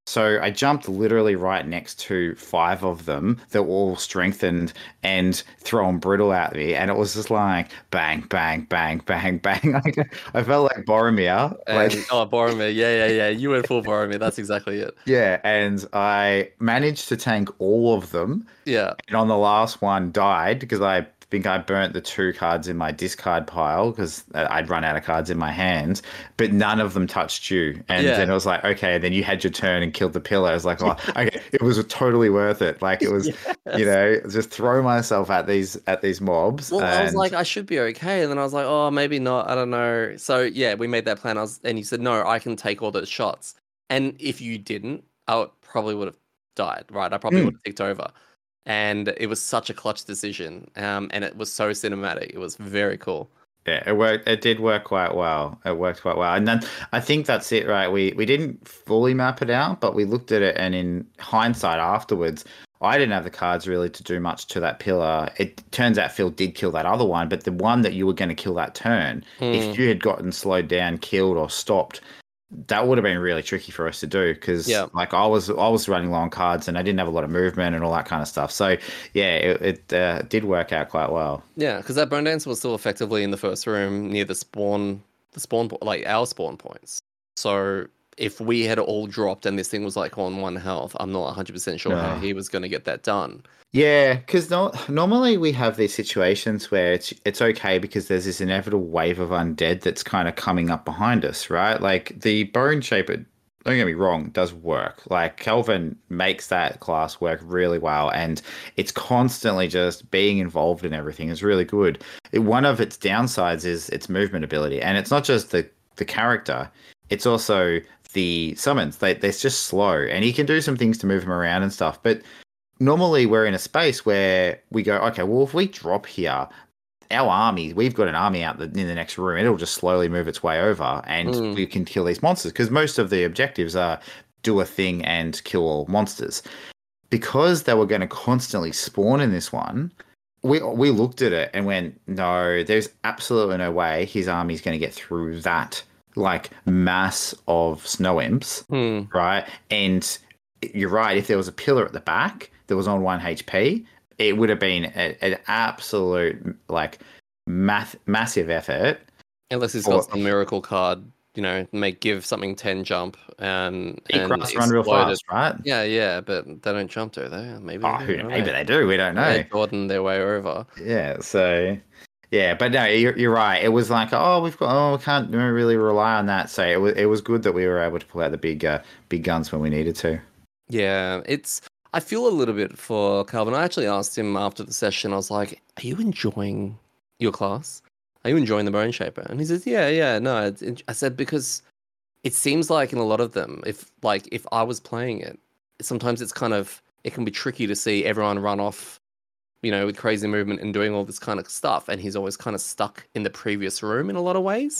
So I jumped literally right next to five of them that were all strengthened and throwing brittle at me, and it was just like bang, bang, bang, bang, bang. Like, I felt like Boromir. And, Like, oh, Boromir. Yeah, yeah, yeah. You went full Boromir. That's exactly it. yeah, and I managed to tank all of them. Yeah. And on the last one, died because I think I burnt the two cards in my discard pile because I'd run out of cards in my hands, but none of them touched you. And Yeah. then it was like, okay, then you had your turn and killed the pillar. I was like, oh, okay, it was totally worth it. Like it was, Yes. you know, just throw myself at these at these mobs. Well, I was and- like, I should be okay, and then I was like, oh, maybe not. I don't know. So yeah, we made that plan. I was, and you said, no, I can take all those shots. And if you didn't, I would, probably would have died. Right? I probably Mm. would have ticked over. And it was such a clutch decision. Um, and it was so cinematic. It was very cool. Yeah, it worked. It did work quite well. It worked quite well, and then I think that's it, right? We we didn't fully map it out, but we looked at it, and in hindsight, afterwards, I didn't have the cards really to do much to that pillar. It turns out Phil did kill that other one, but the one that you were going to kill that turn, Mm. if you had gotten slowed down, killed, or stopped, that would have been really tricky for us to do because, Yeah. like, I was I was running long cards and I didn't have a lot of movement and all that kind of stuff. So yeah, it, it uh, did work out quite well. Yeah, because that bone dancer was still effectively in the first room near the spawn, the spawn, po- like our spawn points. So if we had all dropped and this thing was like on one health, I'm not one hundred percent sure how No. he was going to get that done. Yeah, because no, normally we have these situations where it's it's okay because there's this inevitable wave of undead that's kind of coming up behind us, right? Like the Bone Shaper, don't get me wrong, does work. Like Kelvin makes that class work really well, and it's constantly just being involved in everything is really good. It, one of its downsides is its movement ability, and it's not just the the character; it's also the summons. They they're just slow, and he can do some things to move him around and stuff, but normally we're in a space where we go, okay, well, if we drop here, our army, we've got an army out the, in the next room, it'll just slowly move its way over and Mm. we can kill these monsters because most of the objectives are do a thing and kill all monsters. Because they were going to constantly spawn in this one, we we looked at it and went, no, there's absolutely no way his army's going to get through that like mass of snow imps, Hmm. right? And you're right, if there was a pillar at the back that was on one H P, it would have been a, an absolute like math, massive effort. Unless he's Or- got some miracle card, you know, make give something ten jump and He and crafts run real explode it. fast, right? Yeah, yeah, but they don't jump, do they? Maybe. Oh, they who, do, maybe right? they do. We don't know. They Jordan their way over. Yeah, so yeah, but no, you're, you're right. It was like, oh, we've got, oh, we can't really rely on that. So it was, it was good that we were able to pull out the big, uh, big guns when we needed to. Yeah, it's. I feel a little bit for Calvin. I actually asked him after the session. I was like, "Are you enjoying your class? Are you enjoying the Bone Shaper?" And he says, "Yeah, yeah, no." It's, it, I said because it seems like in a lot of them, if like if I was playing it, sometimes it's kind of it can be tricky to see everyone run off, you know, with crazy movement and doing all this kind of stuff, and he's always kind of stuck in the previous room in a lot of ways.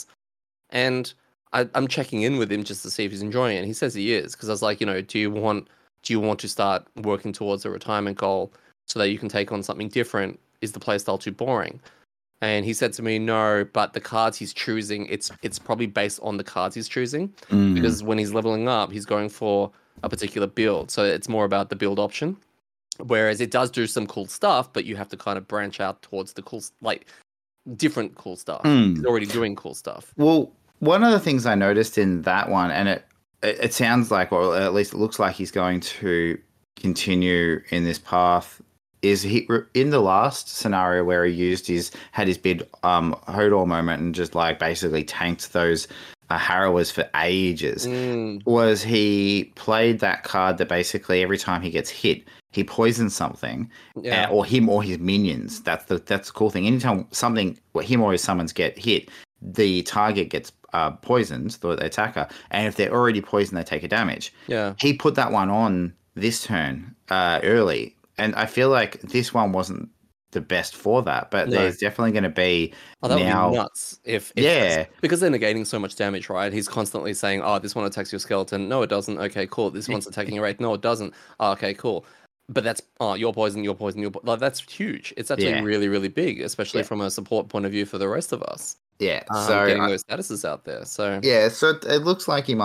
And I, I'm checking in with him just to see if he's enjoying it. And he says he is because I was like, you know, do you want do you want to start working towards a retirement goal so that you can take on something different? Is the playstyle too boring? And he said to me, no, but the cards he's choosing, it's it's probably based on the cards he's choosing Mm. because when he's leveling up, he's going for a particular build. So it's more about the build option. Whereas it does do some cool stuff, but you have to kind of branch out towards the cool, like different cool stuff. Mm. He's already doing cool stuff. Well, one of the things I noticed in that one, and it it, it sounds like, or at least it looks like he's going to continue in this path, is he in the last scenario where he used his had his big um Hodor moment and just like basically tanked those uh, Harrowers for ages. Mm, Was he played that card that basically every time he gets hit, he poisons something, yeah. uh, or him or his minions. That's the that's the cool thing. Anytime something, well, him or his summons get hit, the target gets uh, poisoned, the attacker, and if they're already poisoned, they take a damage. yeah. He put that one on this turn uh, early, and I feel like this one wasn't the best for that, but No. there's definitely going to be Oh, that now. would be nuts if, if Yeah. that's- because they're negating so much damage, right? He's constantly saying, "Oh, this one attacks your skeleton. No, it doesn't. Okay, cool. This one's attacking your wraith. No, it doesn't. Oh, okay, cool." But that's oh, your poison, your poison, your po-. Like that's huge. It's actually Yeah. really, really big, especially Yeah. from a support point of view for the rest of us. Yeah, Um, so getting I- those statuses out there. So yeah, so it, it looks like he might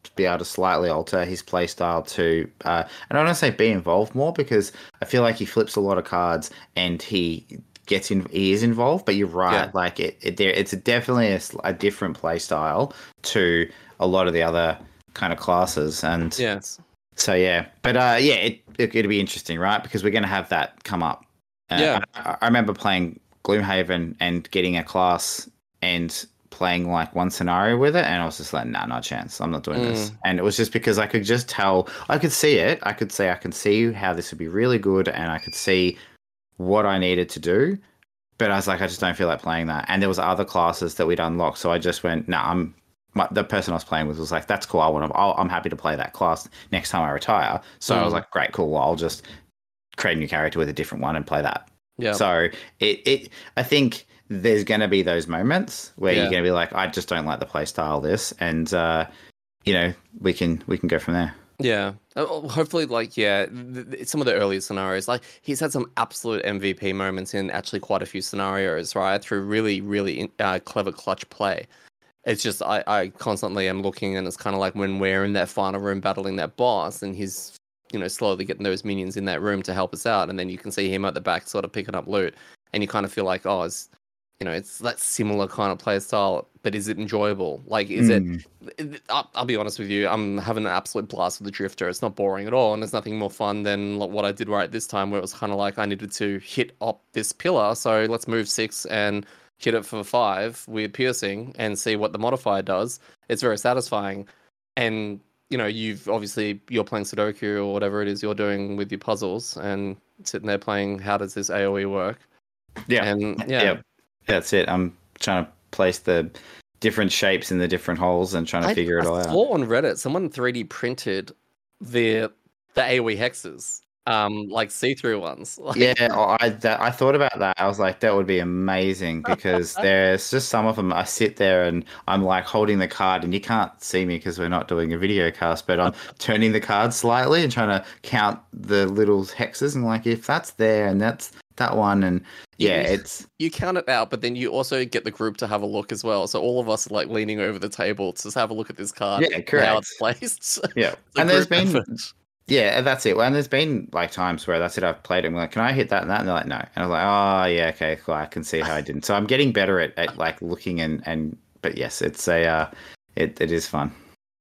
be able to slightly alter his playstyle to, uh, and I don't want to say be involved more because I feel like he flips a lot of cards and he gets in, he is involved. But you're right, Yeah. like it, it there, it's a definitely a, s- a different playstyle to a lot of the other kind of classes, and Yes. so yeah, but uh, yeah, it, it it'll be interesting, right? Because we're going to have that come up. Uh, Yeah. I, I remember playing Gloomhaven and getting a class and playing like one scenario with it, and I was just like, nah, not a chance. I'm not doing this. Mm. And it was just because I could just tell, I could see it. I could say I can see how this would be really good, and I could see what I needed to do. But I was like, I just don't feel like playing that. And there was other classes that we'd unlocked, so I just went, nah, I'm. My, the person I was playing with was like, that's cool. I want to. I'll, I'm happy to play that class next time I retire. So I was Mm. like, great, cool. Well, I'll just create a new character with a different one and play that. Yeah. So it, it I think there's going to be those moments where Yeah. you're going to be like, I just don't like the play style of this, and uh, you know, we can we can go from there. Yeah. Uh, well, Hopefully, like, yeah, th- th- some of the earlier scenarios, like, he's had some absolute M V P moments in actually quite a few scenarios, right? Through really, really in- uh, clever clutch play. It's just, I, I constantly am looking, and it's kind of like when we're in that final room battling that boss, and he's, you know, slowly getting those minions in that room to help us out, and then you can see him at the back sort of picking up loot, and you kind of feel like, oh, it's, you know, it's that similar kind of play style, but is it enjoyable? Like, is Mm. it? I'll, I'll be honest with you, I'm having an absolute blast with the Drifter. It's not boring at all, and there's nothing more fun than like what I did right this time, where it was kind of like I needed to hit up this pillar, so let's move six and hit it for five with piercing and see what the modifier does. It's very satisfying, and you know, you've obviously you're playing Sudoku or whatever it is you're doing with your puzzles, and sitting there playing how does this A O E work? Yeah, And yeah, yeah, that's it. I'm trying to place the different shapes in the different holes and trying to I, figure it I all out. saw on Reddit someone three D printed the the AoE hexes, um, like see-through ones. Like, Yeah, oh, I that, I thought about that. I was like, that would be amazing because there's just some of them. I sit there and I'm like holding the card, and you can't see me because we're not doing a video cast, but I'm turning the card slightly and trying to count the little hexes, and like if that's there and that's that one, and yeah, Yeah. it's you count it out, but then you also get the group to have a look as well. So all of us are like leaning over the table to just have a look at this card. Yeah, and how correct. it's placed. yeah. It's a And there's group been effort. yeah, that's it. And there's been like times where that's it. I've played it. I'm like, can I hit that and that? And they're like, no. And I was like, oh yeah, okay, cool. I can see how I didn't. So I'm getting better at, at like looking and and. But yes, it's a uh, it it is fun.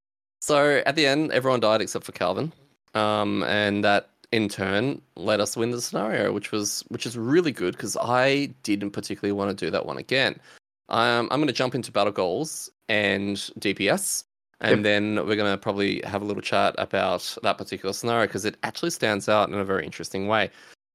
So at the end, everyone died except for Calvin, um, and that in turn let us win the scenario, which was which is really good because I didn't particularly want to do that one again. Um, I'm going to jump into battle goals and D P S, and Yep. then we're going to probably have a little chat about that particular scenario because it actually stands out in a very interesting way.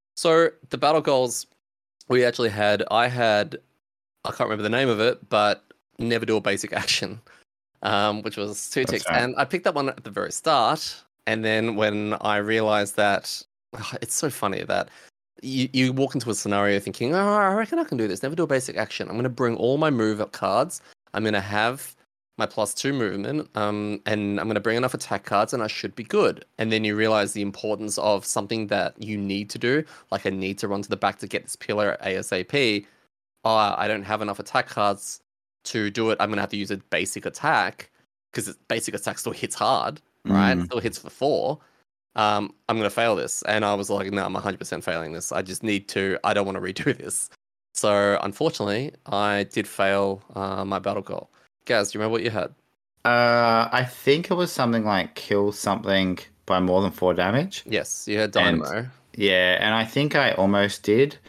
So the battle goals we actually had, I had, I can't remember the name of it, but never do a basic action, um, which was two That's ticks, right. and I picked that one at the very start. And then when I realized that, it's so funny that you, you walk into a scenario thinking, oh, I reckon I can do this. Never do a basic action. I'm going to bring all my move up cards. I'm going to have my plus two movement, um, and I'm going to bring enough attack cards, and I should be good. And then you realize the importance of something that you need to do, like I need to run to the back to get this pillar ASAP. Oh, I don't have enough attack cards to do it. I'm going to have to use a basic attack because basic attack still hits hard, right? Mm. Still hits for four. Um, I'm going to fail this. And I was like, no, I'm one hundred percent failing this. I just need to, I don't want to redo this. So unfortunately, I did fail uh, my battle goal. Gaz, do you remember what you had? Uh, I think it was something like kill something by more than four damage. Yes, you had And- Dynamo. Yeah, and I think I almost did.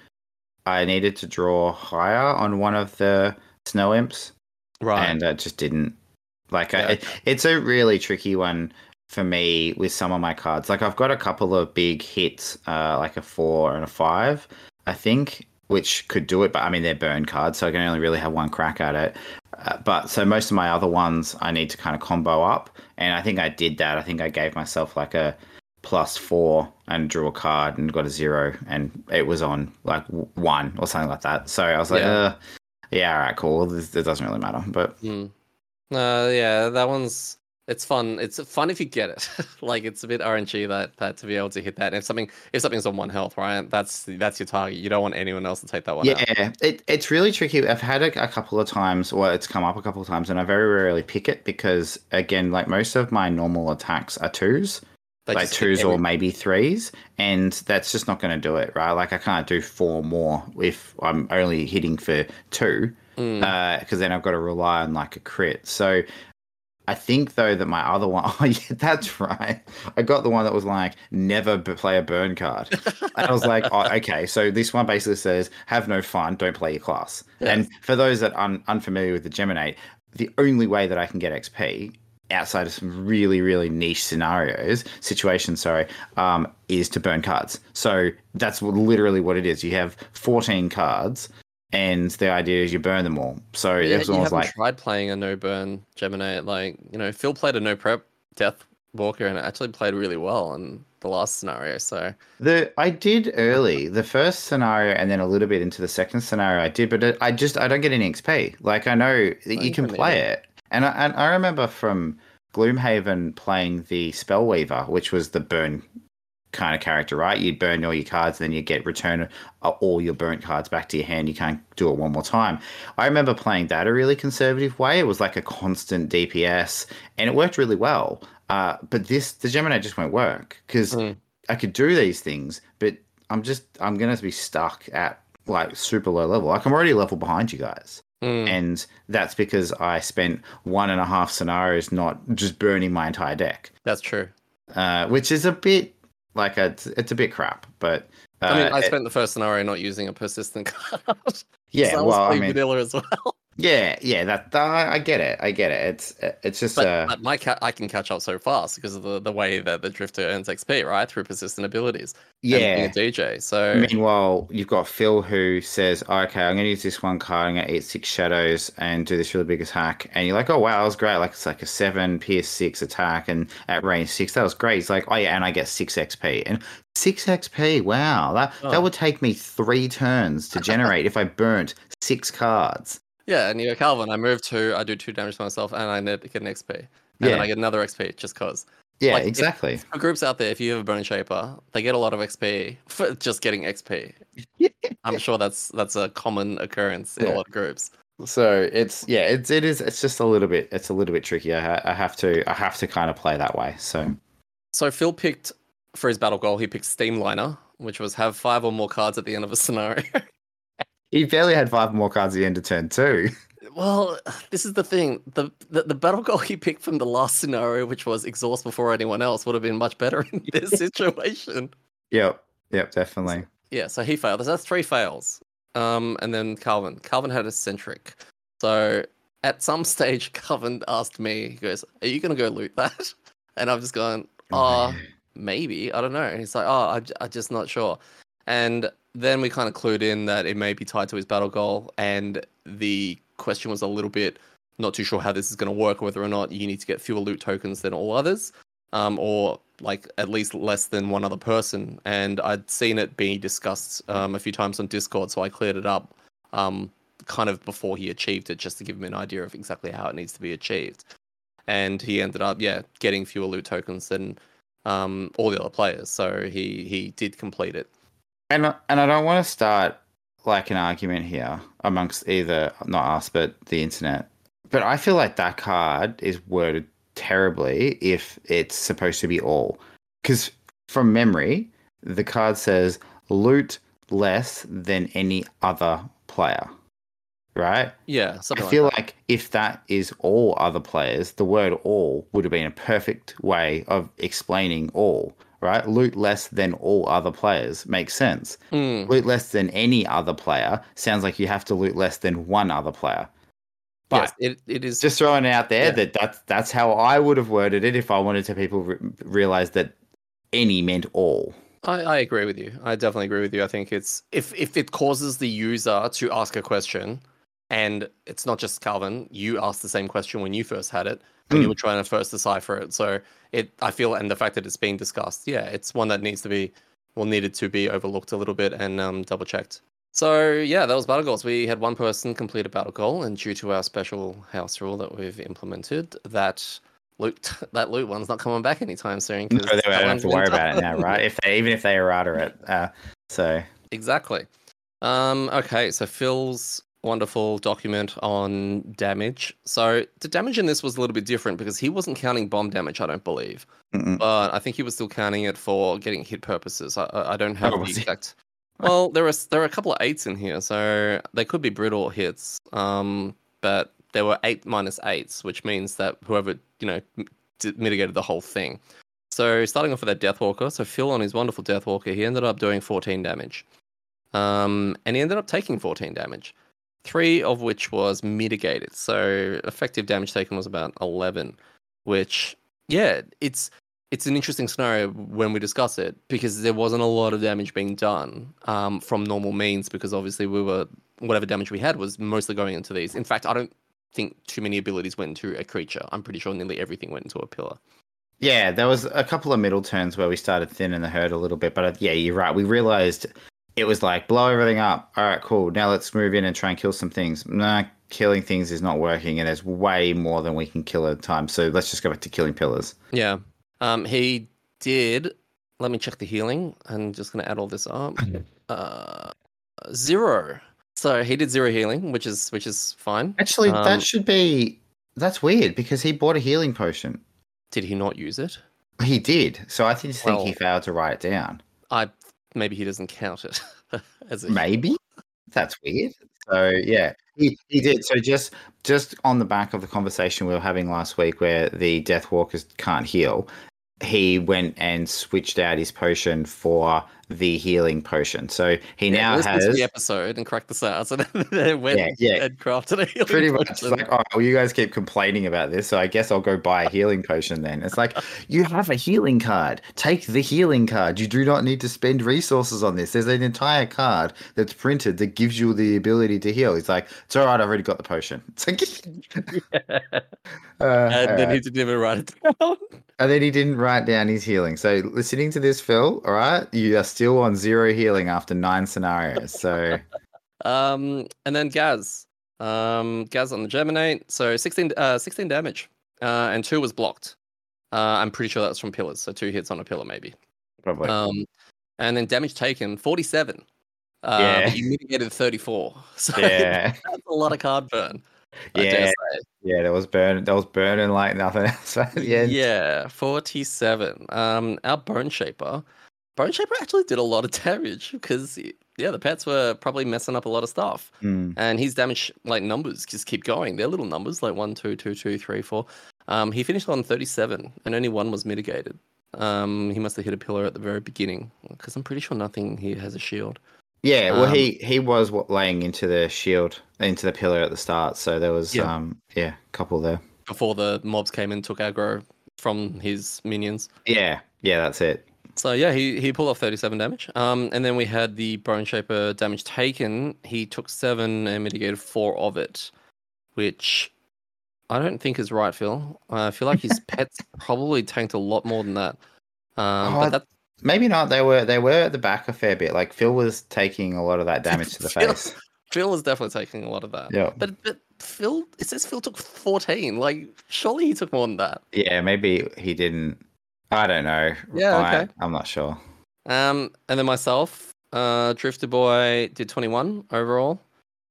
I needed to draw higher on one of the snow imps, Right. and I just didn't. Like, Yeah, I, it, it's a really tricky one for me with some of my cards. Like, I've got a couple of big hits, uh, like a four and a five, I think, which could do it. But I mean, they're burn cards, so I can only really have one crack at it. Uh, but so most of my other ones, I need to kind of combo up, and I think I did that. I think I gave myself like a plus four and drew a card and got a zero, and it was on like w- one or something like that. So I was like, Yeah. uh, yeah, all right, cool. This, it doesn't really matter, but Mm. Uh, yeah, that one's It's fun. It's fun if you get it. Like it's a bit R N G that that to be able to hit that. And if something if something's on one health, right? That's that's your target. You don't want anyone else to take that one Yeah, out. it, it's really tricky. I've had a, a couple of times, or it's come up a couple of times, and I very rarely pick it because, again, like most of my normal attacks are twos, They like just hit twos every- or maybe threes, and that's just not going to do it, right? Like I can't do four more if I'm only hitting for two, Mm. because then I've got to rely on like a crit. So I think though that my other one, oh yeah, that's right. I got the one that was like never b- play a burn card. And I was like, oh, okay, so this one basically says have no fun, don't play your class. Yes. And for those that are un- unfamiliar with the Geminate, the only way that I can get X P outside of some really really niche scenarios, situations, sorry, um, is to burn cards. So that's what, literally what it is. You have fourteen cards. And the idea is you burn them all. So Yeah, it was you almost haven't like tried playing a no burn Gemini. Like you know, Phil played a no prep Death Walker and it actually played really well in the last scenario. So the I did early the first scenario and then a little bit into the second scenario. I did, but it, I just I don't get any X P. Like I know that you you can can play either. it, and I, and I remember from Gloomhaven playing the Spellweaver, which was the burn kind of character, right? You'd burn all your cards, then you get return all your burnt cards back to your hand. You can't do it one more time. I remember playing that a really conservative way. It was like a constant D P S, and it worked really well. Uh, but this, the Gemini just won't work because Mm. I could do these things, but I'm just, I'm going to be stuck at like super low level. Like I'm already a level behind you guys. Mm. And that's because I spent one and a half scenarios not just burning my entire deck, That's true. uh, which is a bit like a, it's, it's a bit crap. But uh, I mean, I it- spent the first scenario not using a persistent card. yeah, So I was well, I playing mean, vanilla as well. yeah, yeah, that, that I get it, I get it. It's it's just But, uh, but my ca- I can catch up so fast because of the, the way that the Drifter earns X P, right? Through persistent abilities. And being yeah. a D J. So Meanwhile, you've got Phil who says, oh, okay, I'm going to use this one card, I'm going to eat six shadows and do this really big attack. And you're like, oh, wow, that was great. Like, it's like a seven, P S six attack and at range six. That was great. He's like, oh, yeah, and I get six X P. And six X P, wow. That, Oh. that would take me three turns to generate if I burnt six cards. yeah, and you go, Calvin, I move two, I do two damage to myself, and I net- get an X P. And then Yeah. I get another X P just because. Yeah, Like, if- exactly. For groups out there, if you have a Bone Shaper, they get a lot of X P for just getting X P. I'm sure that's that's a common occurrence in Yeah. a lot of groups. So it's yeah, it's it is it's just a little bit it's a little bit tricky. I, ha- I have to I have to kind of play that way. So So Phil picked, for his battle goal, he picked Steamliner, which was have five or more cards at the end of a scenario. he barely had five more cards at the end of turn two. Well, this is the thing. The, the the battle goal he picked from the last scenario, which was exhaust before anyone else, would have been much better in this situation. Yep, yep, definitely. Yeah, so he failed. That's three fails. Um, and then Calvin. Calvin had eccentric. So at some stage, Calvin asked me, he goes, "Are you gonna go loot that?" And I've just gone, "Oh, maybe. I don't know." And he's like, "Oh, I'm, I'm just not sure." And then we kind of clued in that it may be tied to his battle goal, and the question was a little bit not too sure how this is going to work, whether or not you need to get fewer loot tokens than all others, um, or like at least less than one other person. And I'd seen it be discussed um, a few times on Discord, so I cleared it up um, kind of before he achieved it, just to give him an idea of exactly how it needs to be achieved. And he ended up, yeah, getting fewer loot tokens than um, all the other players. So he he did complete it. And and I don't want to start like an argument here amongst either not us but the internet. But I feel like that card is worded terribly if it's supposed to be all. Because from memory, the card says loot less than any other player. Right? Yeah, something I like feel that. like if that is all other players, the word all would have been a perfect way of explaining all, right? Loot less than all other players makes sense. Hmm. Loot less than any other player sounds like you have to loot less than one other player. But Yes, it, it is just throwing it out there Yeah. that that's, that's how I would have worded it if I wanted to people re- realize that any meant all. I, I agree with you. I definitely agree with you. I think it's if if it causes the user to ask a question, and it's not just Calvin, you asked the same question when you first had it, when you Mm. were trying to first decipher it. So it, I feel, and the fact that it's being discussed, yeah, it's one that needs to be, well, needed to be overlooked a little bit and um, double checked. So yeah, that was battle goals. We had one person complete a battle goal, and due to our special house rule that we've implemented, that loot that loot one's not coming back anytime soon. No, 'cause they that don't have one's to been worry done. about it now, right? If they even if they errata it, uh, so Exactly. Um, okay, so Phil's wonderful document on damage. So the damage in this was a little bit different because he wasn't counting bomb damage, I don't believe. mm-mm. But I think he was still counting it for getting hit purposes. I, I I don't have Oh, the was he? exact. Well, there are there are a couple of eights in here, so they could be brittle hits. Um, but there were eight minus eights, which means that whoever you know m- d- mitigated the whole thing. So starting off with that Deathwalker, so Phil on his wonderful Deathwalker, he ended up doing fourteen damage. Um, and he ended up taking fourteen damage, three of which was mitigated. So effective damage taken was about eleven, which yeah, it's it's an interesting scenario when we discuss it because there wasn't a lot of damage being done um, from normal means because obviously we were whatever damage we had was mostly going into these. In fact, I don't think too many abilities went into a creature. I'm pretty sure nearly everything went into a pillar. Yeah, there was a couple of middle turns where we started thinning the herd a little bit, but uh, yeah, you're right. We realized it was like blow everything up. All right, cool. Now let's move in and try and kill some things. Nah, killing things is not working, and there's way more than we can kill at a time. So let's just go back to killing pillars. Yeah. Um, he did. Let me check the healing. I'm just going to add all this up. Uh, zero. So he did zero healing, which is which is fine. Actually, Um, that should be that's weird because he bought a healing potion. Did he not use it? He did. So I just think he Well- failed to write it down. I maybe he doesn't count it as a Maybe that's weird. So yeah, he, he did. So just just on the back of the conversation we were having last week, where the Deathwalkers can't heal, he went and switched out his potion for the healing potion. So he Yeah, now listen has to the episode and crack this out. So then they went Yeah, yeah. and crafted a healing pretty much potion. like, oh, well, you guys keep complaining about this, so I guess I'll go buy a healing potion then. It's like, you have a healing card. Take the healing card. You do not need to spend resources on this. There's an entire card that's printed that gives you the ability to heal. He's like, it's all right, I've already got the potion. It's like, Yeah. uh, And all then he right. didn't even write it down. And then he didn't write down his healing. So listening to this, Phil, all right, you are still on zero healing after nine scenarios. So Um, and then Gaz. Um, Gaz on the Germinate. So sixteen, uh, sixteen damage. Uh, and two was blocked. Uh, I'm pretty sure that's from pillars. So two hits on a pillar, maybe. probably. Um, and then damage taken, forty-seven. Uh, Yeah. But you mitigated thirty-four. So yeah. that's a lot of card burn. I Yeah. dare say. Yeah, that was burning. That was burning like nothing else at the end. Yeah, forty-seven. Um, our Bone Shaper. Bone Shaper actually did a lot of damage because, yeah, the pets were probably messing up a lot of stuff. Mm. And his damage, like, numbers just keep going. They're little numbers, like one, two, two, two, three, four. Um, he finished on thirty-seven, and only one was mitigated. Um, he must have hit a pillar at the very beginning because I'm pretty sure nothing here has a shield. Yeah, well, Um, he he was what, laying into the shield, into the pillar at the start. So there was, Yeah. um, yeah, a couple there. Before the mobs came and took aggro from his minions. Yeah, yeah, that's it. So yeah, he, he pulled off thirty-seven damage. Um, and then we had the Bone Shaper damage taken. He took seven and mitigated four of it, which I don't think is right, Phil. I feel like his pets probably tanked a lot more than that. Um, Oh, but that Maybe not. They were they were at the back a fair bit. Like Phil was taking a lot of that damage to the Phil- face. Phil is definitely taking a lot of that. Yeah, But but Phil, it says Phil took fourteen. Like surely he took more than that. yeah. Maybe he didn't. I don't know. Yeah, I, okay. I'm not sure. Um, and then myself, uh, Drifter Boy did twenty-one overall,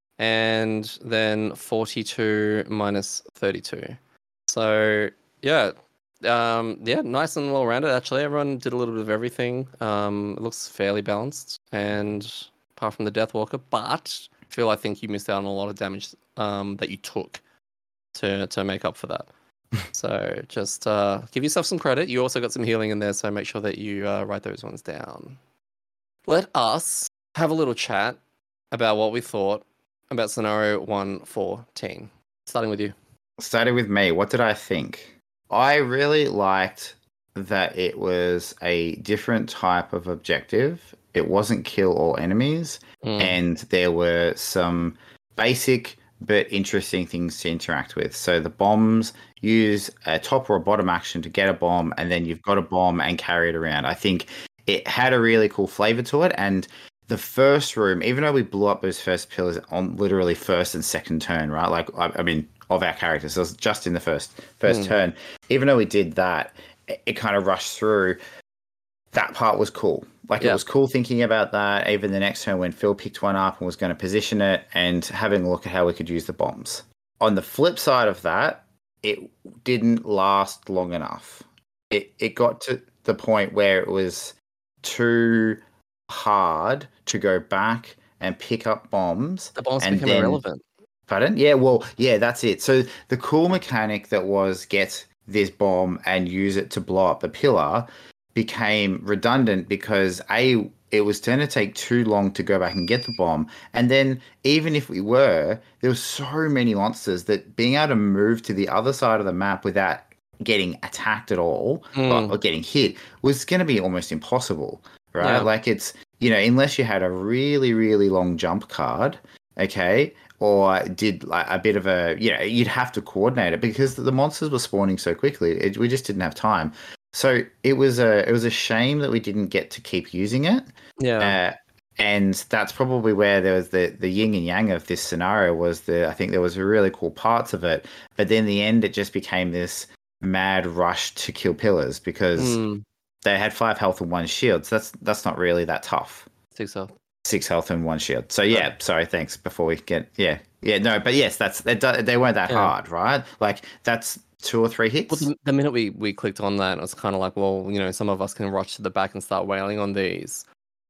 and then forty-two minus thirty-two. So yeah, um, yeah, nice and well rounded. Actually, everyone did a little bit of everything. Um, it looks fairly balanced, and apart from the Deathwalker, but Phil, I think you missed out on a lot of damage um, that you took to to make up for that. So just uh, give yourself some credit. You also got some healing in there, so make sure that you uh, write those ones down. Let us have a little chat about what we thought about scenario one fourteen. Starting with you. Started with me. What did I think? I really liked that it was a different type of objective. It wasn't kill all enemies, Mm. and there were some basic but interesting things to interact with. So the bombs use a top or a bottom action to get a bomb, and then you've got a bomb and carry it around. I think it had a really cool flavor to it, and the first room, even though we blew up those first pillars on literally first and second turn, right? Like, I, I mean, of our characters. So it was just in the first first Mm. turn. Even though we did that, it, it kind of rushed through. That part was cool. Like Yeah. it was cool thinking about that. Even the next turn when Phil picked one up and was going to position it and having a look at how we could use the bombs. On the flip side of that, it didn't last long enough. It it got to the point where it was too hard to go back and pick up bombs. The bombs and became then, irrelevant. Pardon? Yeah, well, yeah, that's it. So the cool mechanic that was get this bomb and use it to blow up the pillar became redundant because A, it was going to take too long to go back and get the bomb. And then even if we were, there were so many monsters that being able to move to the other side of the map without getting attacked at all Mm. or, or getting hit was going to be almost impossible, right? Yeah. Like it's, you know, unless you had a really, really long jump card, okay, or did like a bit of a, you know, you'd have to coordinate it because the monsters were spawning so quickly. It, we just didn't have time. So it was a it was a shame that we didn't get to keep using it. Yeah. Uh, and that's probably where there was the, the yin and yang of this scenario was the I think there was really cool parts of it. But then in the end, it just became this mad rush to kill pillars because Mm. they had five health and one shield. So that's that's not really that tough. Six health. Six health and one shield. So yeah, sorry, thanks. Before we get yeah yeah no, but yes, that's they, do- they weren't that Yeah. hard, right? Like that's two or three hits. Well, the, the minute we, we clicked on that, it was kind of like, well, you know, some of us can rush to the back and start wailing on these.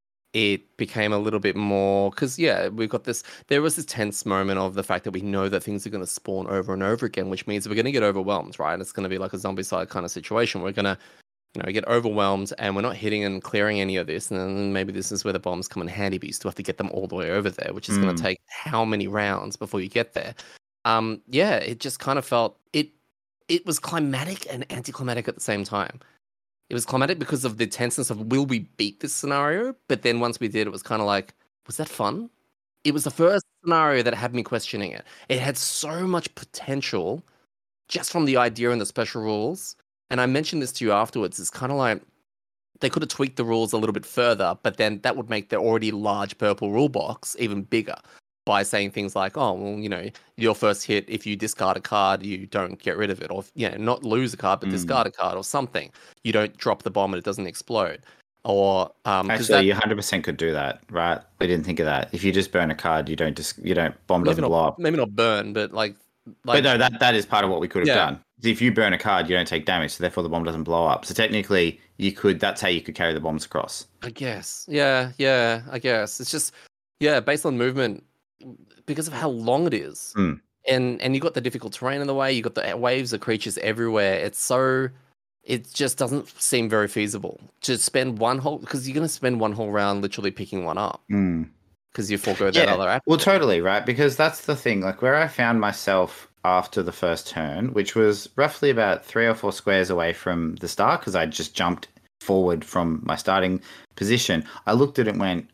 It became a little bit more because, yeah, we've got this. There was this tense moment of the fact that we know that things are going to spawn over and over again, which means we're going to get overwhelmed, right? It's going to be like a zombie side kind of situation. We're going to, you know, get overwhelmed and we're not hitting and clearing any of this. And then maybe this is where the bombs come in handy, but you still have to get them all the way over there, which is going Mm. to take how many rounds before you get there? Um, yeah, it just kind of felt it. It was climatic and anticlimactic at the same time. It was climatic because of the tenseness of will we beat this scenario? But then once we did, it was kind of like, was that fun? It was the first scenario that had me questioning it. It had so much potential just from the idea and the special rules. And I mentioned this to you afterwards. It's kind of like they could have tweaked the rules a little bit further, but then that would make the already large purple rule box even bigger. By saying things like, oh, well, you know, your first hit, if you discard a card, you don't get rid of it. Or, you know, not lose a card, but Mm. discard a card or something. You don't drop the bomb and it doesn't explode. Or, um, 'cause Actually, that, you one hundred percent could do that, right? We didn't think of that. If you just burn a card, you don't just you don't bomb maybe doesn't not, blow up. maybe not burn, but like, But like no, that that is part of what we could have Yeah. done. If you burn a card, you don't take damage, so therefore the bomb doesn't blow up. So technically, you could. That's how you could carry the bombs across. I guess. Yeah, yeah, I guess. It's just, yeah, based on movement, because of how long it is. Mm. And and you got the difficult terrain in the way, you got the waves of creatures everywhere. It's so, it just doesn't seem very feasible to spend one whole, because you're going to spend one whole round literally picking one up Mm. because you forego that Yeah, other app. well, totally, right? Because that's the thing. Like where I found myself after the first turn, which was roughly about three or four squares away from the start, because I just jumped forward from my starting position. I looked at it and went,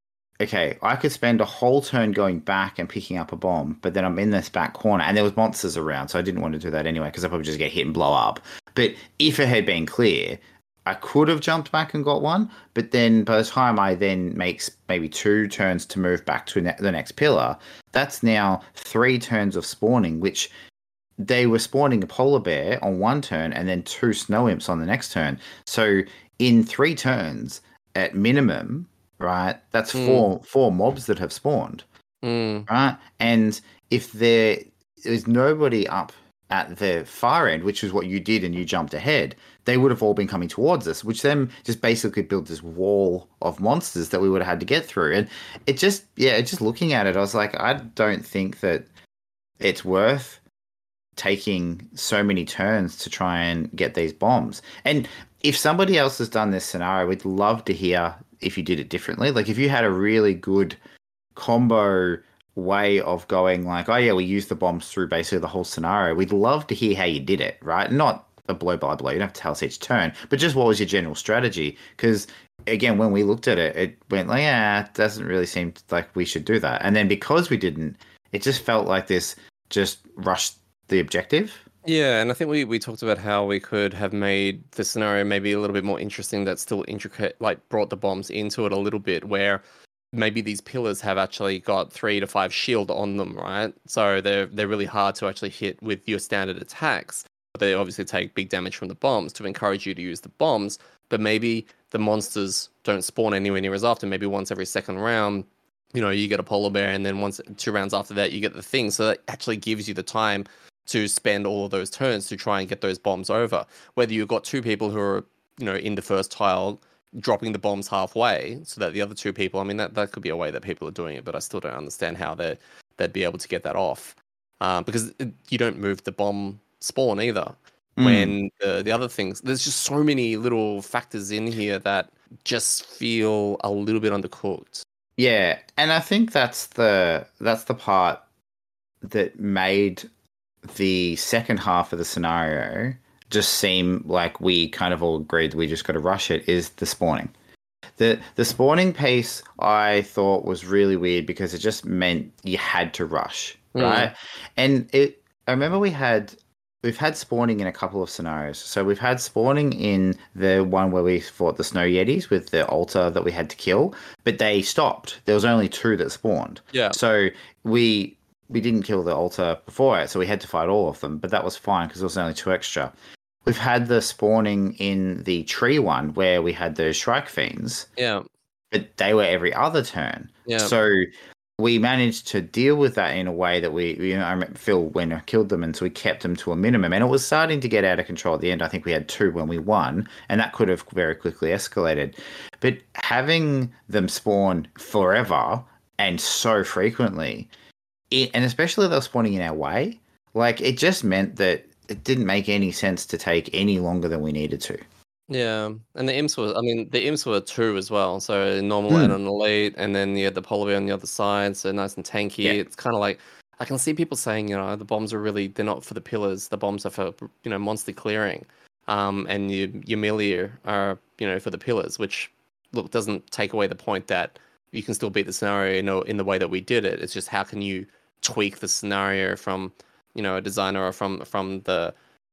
okay, I could spend a whole turn going back and picking up a bomb, but then I'm in this back corner and there was monsters around, so I didn't want to do that anyway because I'd probably just get hit and blow up. But if it had been clear, I could have jumped back and got one, but then by the time I then makes maybe two turns to move back to ne- the next pillar, that's now three turns of spawning, which they were spawning a polar bear on one turn and then two snow imps on the next turn. So in three turns at minimum, right, that's Mm. four four mobs that have spawned, Mm, right? And if there is nobody up at the far end, which is what you did and you jumped ahead, they would have all been coming towards us, which then just basically built this wall of monsters that we would have had to get through. And it just, yeah, just looking at it, I was like, I don't think that it's worth taking so many turns to try and get these bombs. And if somebody else has done this scenario, we'd love to hear if you did it differently. Like if you had a really good combo way of going like, oh yeah, we use the bombs through basically the whole scenario, we'd love to hear how you did it, right? Not a blow by blow, you don't have to tell us each turn, but just what was your general strategy? Because again, when we looked at it, it went like, yeah, it doesn't really seem like we should do that. And then because we didn't, it just felt like this just rushed the objective. yeah, and I think we, we talked about how we could have made the scenario maybe a little bit more interesting, that's still intricate, like brought the bombs into it a little bit, where maybe these pillars have actually got three to five shield on them, right? So they're they're really hard to actually hit with your standard attacks. But they obviously take big damage from the bombs to encourage you to use the bombs. But maybe the monsters don't spawn anywhere near as often. Maybe once every second round, you know, you get a polar bear, and then once two rounds after that, you get the thing. So that actually gives you the time to spend all of those turns to try and get those bombs over. Whether you've got two people who are, you know, in the first tile dropping the bombs halfway so that the other two people, I mean, that, that could be a way that people are doing it, but I still don't understand how they they'd be able to get that off. Um, because it, you don't move the bomb spawn either. Mm. When uh, the other things, there's just so many little factors in here that just feel a little bit undercooked. Yeah, and I think that's the that's the part that made the second half of the scenario just seem like we kind of all agreed that we just got to rush it, is the spawning. The the spawning pace I thought was really weird because it just meant you had to rush, right? Mm. And it I remember we had we've had spawning in a couple of scenarios. So we've had spawning in the one where we fought the snow yetis with the altar that we had to kill, but they stopped. There was only two that spawned. Yeah. So we we didn't kill the altar before it, so we had to fight all of them, but that was fine because there was only two extra. We've had the spawning in the tree one where we had the Shrike Fiends. Yeah. But they were every other turn. Yeah. So we managed to deal with that in a way that we, you know, I remember Phil when I killed them, and so we kept them to a minimum. And it was starting to get out of control at the end. I think we had two when we won, and that could have very quickly escalated. But having them spawn forever and so frequently, it, and especially they're spawning in our way, like it just meant that it didn't make any sense to take any longer than we needed to. Yeah, and the imps were, I mean, the imps were two as well. So normal mm. and an elite, and then you had the polar bear on the other side, so nice and tanky. Yeah. It's kind of like, I can see people saying, you know, the bombs are really, they're not for the pillars. The bombs are for, you know, monster clearing. Um, and your, your melee are, you know, for the pillars, which, look, doesn't take away the point that you can still beat the scenario, you know, in the way that we did it. It's just how can you tweak the scenario from, you know, a designer or from from the,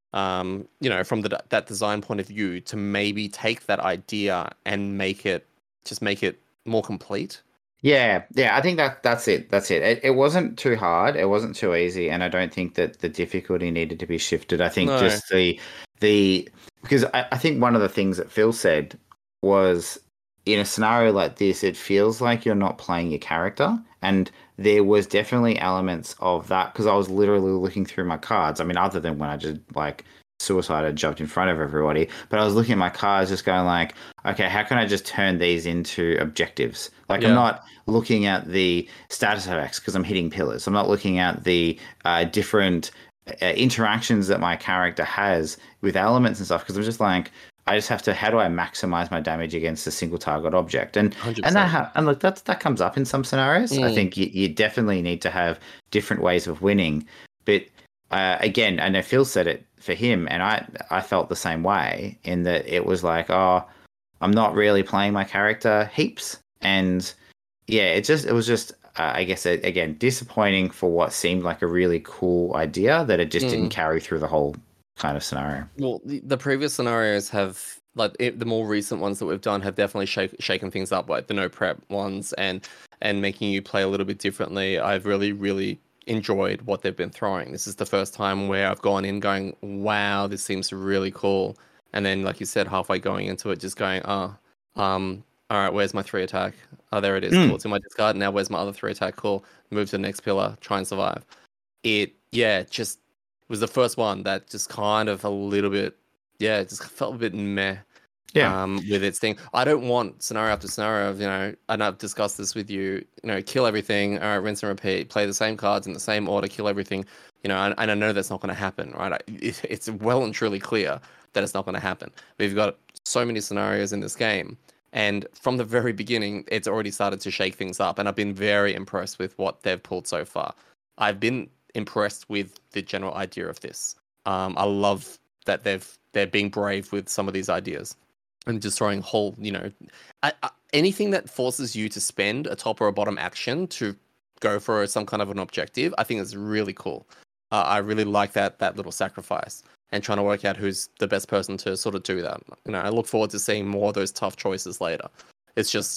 um, you know, from the that design point of view to maybe take that idea and make it, just make it more complete. Yeah, yeah, I think that that's it. That's it. It, it wasn't too hard. It wasn't too easy, and I don't think that the difficulty needed to be shifted. I think no. just the the because I, I think one of the things that Phil said was, in a scenario like this, it feels like you're not playing your character, and there was definitely elements of that because I was literally looking through my cards. I mean, other than when I just like suicided, jumped in front of everybody, but I was looking at my cards, just going like, okay, how can I just turn these into objectives? Like, yeah. I'm not looking at the status effects because I'm hitting pillars. I'm not looking at the uh, different uh, interactions that my character has with elements and stuff because I'm just like, I just have to, how do I maximize my damage against a single target object? And one hundred percent. and that ha- and look, that's, that comes up in some scenarios. Mm. I think you, you definitely need to have different ways of winning. But uh, again, I know Phil said it for him, and I, I felt the same way in that it was like, oh, I'm not really playing my character heaps. And yeah, it just, it was just, uh, I guess, it, again, disappointing for what seemed like a really cool idea that it just mm. didn't carry through the whole kind of scenario. Well, the, the previous scenarios have, like it, the more recent ones that we've done have definitely shake, shaken things up, like the no prep ones and and making you play a little bit differently. I've really, really enjoyed what they've been throwing. This is the first time where I've gone in going, wow, this seems really cool. And then, like you said, halfway going into it, just going, oh, um, all right, where's my three attack? Oh, there it is. Mm. Cool. It's in my discard. Now where's my other three attack? Cool. Move to the next pillar. Try and survive. It, yeah, just was the first one that just kind of a little bit, yeah, it just felt a bit meh. Yeah. Um, with its thing. I don't want scenario after scenario of, you know, and I've discussed this with you, you know, kill everything, all right, rinse and repeat, play the same cards in the same order, kill everything, you know, and, and I know that's not going to happen, right? I, it, it's well and truly clear that it's not going to happen. We've got so many scenarios in this game, and from the very beginning, it's already started to shake things up, and I've been very impressed with what they've pulled so far. I've been impressed with the general idea of this. Um, I love that they've they're being brave with some of these ideas. And just throwing whole, you know, I, I, anything that forces you to spend a top or a bottom action to go for some kind of an objective, I think is really cool. Uh, I really like that that little sacrifice and trying to work out who's the best person to sort of do that. You know, I look forward to seeing more of those tough choices later. It's just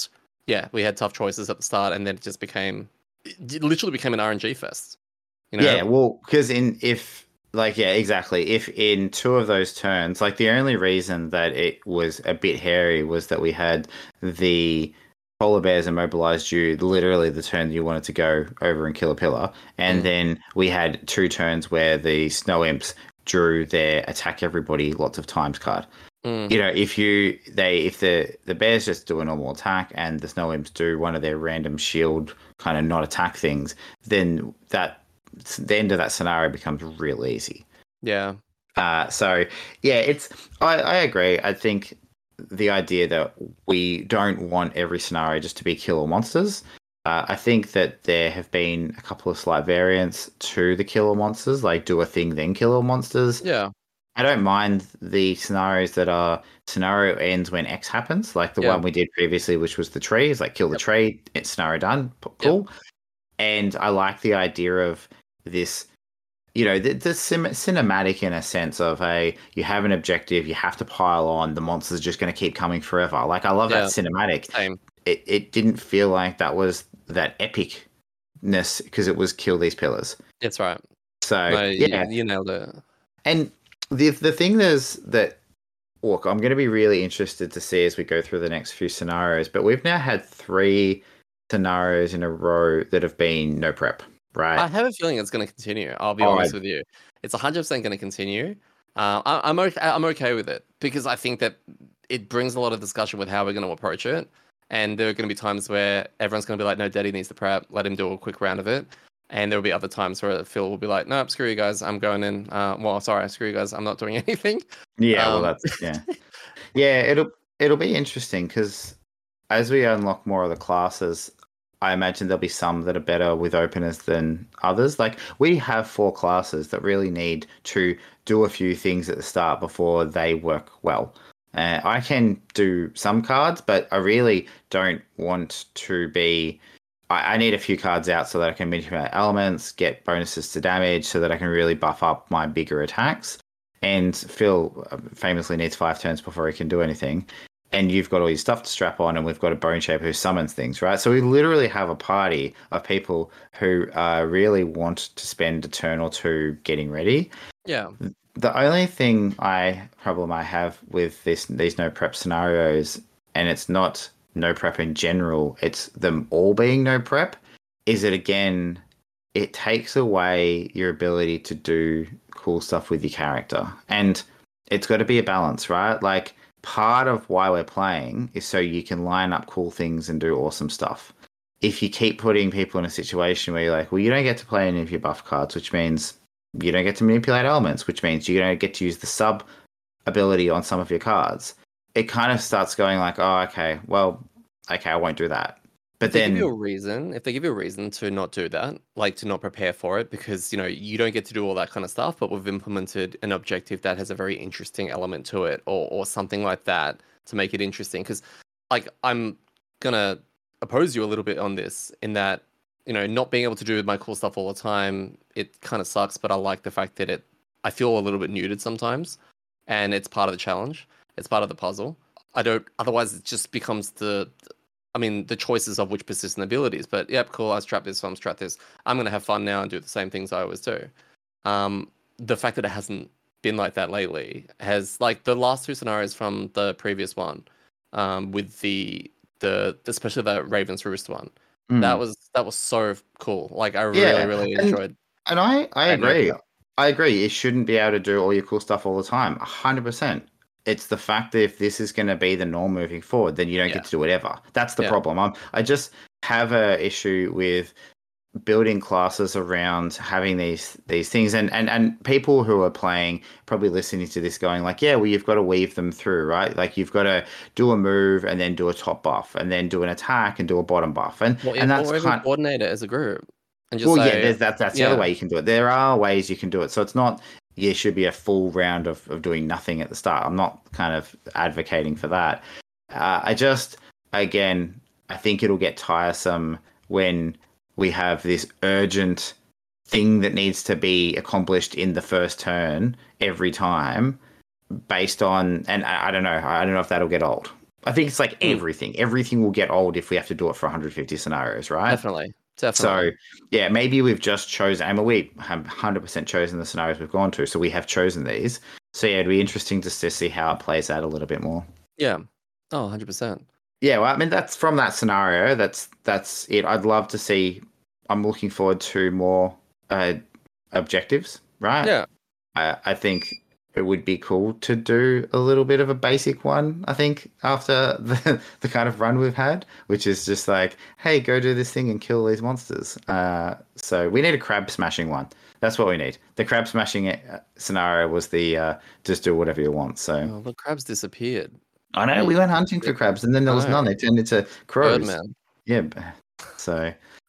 yeah, we had tough choices at the start, and then it just became, it literally became an R N G fest. You know? Yeah, well, because in if like yeah, exactly. If in two of those turns, like the only reason that it was a bit hairy was that we had the polar bears immobilized you literally the turn you wanted to go over and kill a pillar, and Mm. then we had two turns where the snow imps drew their attack everybody lots of times card. Mm. You know, if you they if the the bears just do a normal attack and the snow imps do one of their random shield kind of not attack things, then that the end of that scenario becomes real easy. Yeah. Uh, so yeah, it's I, I agree. I think the idea that we don't want every scenario just to be killer monsters. Uh, I think that there have been a couple of slight variants to the killer monsters, like do a thing then killer monsters. Yeah. I don't mind the scenarios that are scenario ends when X happens, like the Yeah. one we did previously, which was the trees, like kill the Yep. tree, it's scenario done, p- cool. And I like the idea of this, you know, the, the sim- cinematic in a sense of a you have an objective, you have to pile on, the monster's just going to keep coming forever. Like I love Yeah. that cinematic. Same. It it didn't feel like that was that epicness because it was kill these pillars. That's right. So No, yeah, you, you nailed it. and the the thing is that look, I'm going to be really interested to see as we go through the next few scenarios. But we've now had three scenarios in a row that have been no prep, right? I have a feeling it's going to continue. I'll be Oh, honest I- with you. It's one hundred percent going to continue. Uh, I, I'm okay. I'm okay with it because I think that it brings a lot of discussion with how we're going to approach it. And there are going to be times where everyone's going to be like, "No, Daddy needs to prep. Let him do a quick round of it." And there will be other times where Phil will be like, "Nope, screw you guys. I'm going in. Uh, well, sorry, screw you guys. I'm not doing anything." Yeah, Um, well, that's yeah, yeah. It'll it'll be interesting because as we unlock more of the classes, I imagine there'll be some that are better with openers than others. Like we have four classes that really need to do a few things at the start before they work well. Uh, I can do some cards, but I really don't want to be. I, I need a few cards out so that I can manipulate elements, get bonuses to damage, so that I can really buff up my bigger attacks. And Phil famously needs five turns before he can do anything. And you've got all your stuff to strap on, and we've got a Bone Shaper who summons things, right? So we literally have a party of people who uh, really want to spend a turn or two getting ready. yeah. The only thing I problem I have with this these no prep scenarios, and it's not no prep in general, it's them all being no prep, is that again, it takes away your ability to do cool stuff with your character. And it's got to be a balance, right? Like part of why we're playing is so you can line up cool things and do awesome stuff. If you keep putting people in a situation where you're like, well, you don't get to play any of your buff cards, which means you don't get to manipulate elements, which means you don't get to use the sub ability on some of your cards. It kind of starts going like, oh, okay, well, okay, I won't do that. But If they then, give you a reason, if they give you a reason to not do that, like to not prepare for it, because you know you don't get to do all that kind of stuff, but we've implemented an objective that has a very interesting element to it, or or something like that to make it interesting. Because, like, I'm gonna oppose you a little bit on this, in that you know not being able to do my cool stuff all the time, it kind of sucks. But I like the fact that it, I feel a little bit muted sometimes, and it's part of the challenge. It's part of the puzzle. I don't. Otherwise, it just becomes the. I mean, the choices of which persistent abilities. But yep, cool. I strap this, so I'm strap this. I'm gonna have fun now and do the same things I always do. Um, the fact that it hasn't been like that lately has, like, the last two scenarios from the previous one, um, with the the especially the Ravens Roost one. Mm. That was that was so cool. Like I really Yeah, really and- enjoyed. and I, I I know agree. that. I agree. You shouldn't be able to do all your cool stuff all the time. one hundred percent. It's the fact that if this is going to be the norm moving forward, then you don't Yeah. get to do whatever. That's the Yeah. problem. I'm, I just have a issue with building classes around having these these things, and, and and people who are playing probably listening to this going like, yeah, well, you've got to weave them through, right? Like you've got to do a move and then do a top buff and then do an attack and do a bottom buff, and Or, and that's or even kind. coordinate it as a group and just Well, say, yeah, there's, that, that's the yeah. other way you can do it. There are ways you can do it. So it's not, yeah, it should be a full round of, of doing nothing at the start. I'm not kind of advocating for that. Uh, I just, again, I think it'll get tiresome when we have this urgent thing that needs to be accomplished in the first turn every time based on, and I, I don't know, I don't know if that'll get old. I think it's like Mm. everything. Everything will get old if we have to do it for one hundred fifty scenarios, right? Definitely. Definitely. So, yeah, maybe we've just chosen, and we have one hundred percent chosen the scenarios we've gone to, so we have chosen these. So, yeah, it'd be interesting just to see how it plays out a little bit more. Yeah. Oh, one hundred percent. Yeah, well, I mean, that's from that scenario. That's that's it. I'd love to see, I'm looking forward to more uh, objectives, right? Yeah. I, I think it would be cool to do a little bit of a basic one, I think, after the, the kind of run we've had, which is just like, hey, go do this thing and kill these monsters. Uh, so we need a crab smashing one. That's what we need. The crab smashing uh, scenario was the uh, just do whatever you want. So Oh, the crabs disappeared. I know, we went hunting for crabs and then there was I know. none. They turned into crows. Birdman. Yeah. So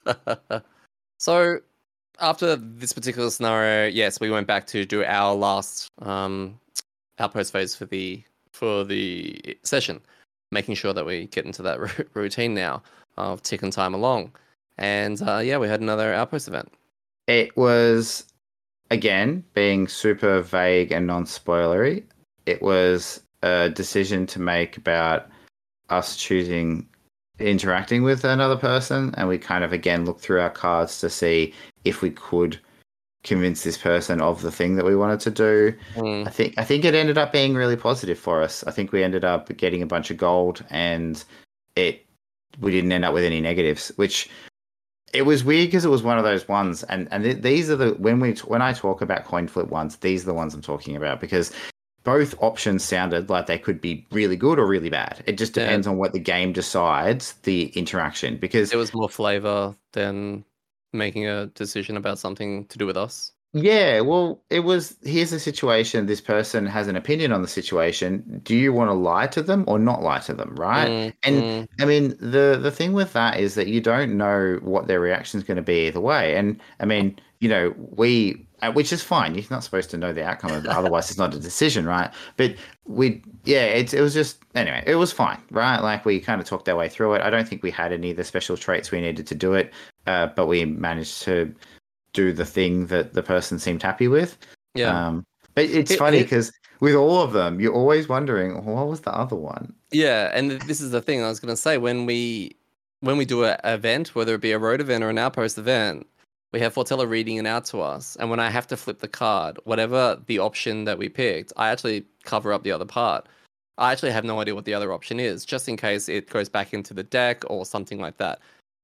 So after this particular scenario, yes, we went back to do our last um, outpost phase for the for the session, making sure that we get into that r- routine now of ticking time along. And uh, yeah, we had another outpost event. it was, again, being super vague and non-spoilery. It was a decision to make about us choosing interacting with another person, and we kind of again looked through our cards to see if we could convince this person of the thing that we wanted to do. Mm. I think I think it ended up being really positive for us. I think we ended up getting a bunch of gold, and it we didn't end up with any negatives, which it was weird because it was one of those ones. And and th- these are the when we when I talk about coin flip ones, these are the ones I'm talking about, because both options sounded like they could be really good or really bad. It just depends Yeah. on what the game decides the interaction, because It was more flavor than making a decision about something to do with us. yeah, well, it was, here's the situation. This person has an opinion on the situation. Do you want to lie to them or not lie to them, right? Mm, And mm. I mean, the the thing with that is that you don't know what their reaction is going to be either way. And I mean, you know, we, uh, which is fine. You're not supposed to know the outcome of it, otherwise it's not a decision, right? But we, yeah, it, it was just, anyway, it was fine, right? Like we kind of talked our way through it. I don't think we had any of the special traits we needed to do it, uh, but we managed to do the thing that the person seemed happy with. Yeah. Um, but it's It- funny it- because with all of them, you're always wondering, well, what was the other one? Yeah, and th- this is the thing I was going to say. When we when we do an event, whether it be a road event or an outpost event, we have Fortella reading it out to us. And when I have to flip the card, whatever the option that we picked, I actually cover up the other part. I actually have no idea what the other option is, just in case it goes back into the deck or something like that.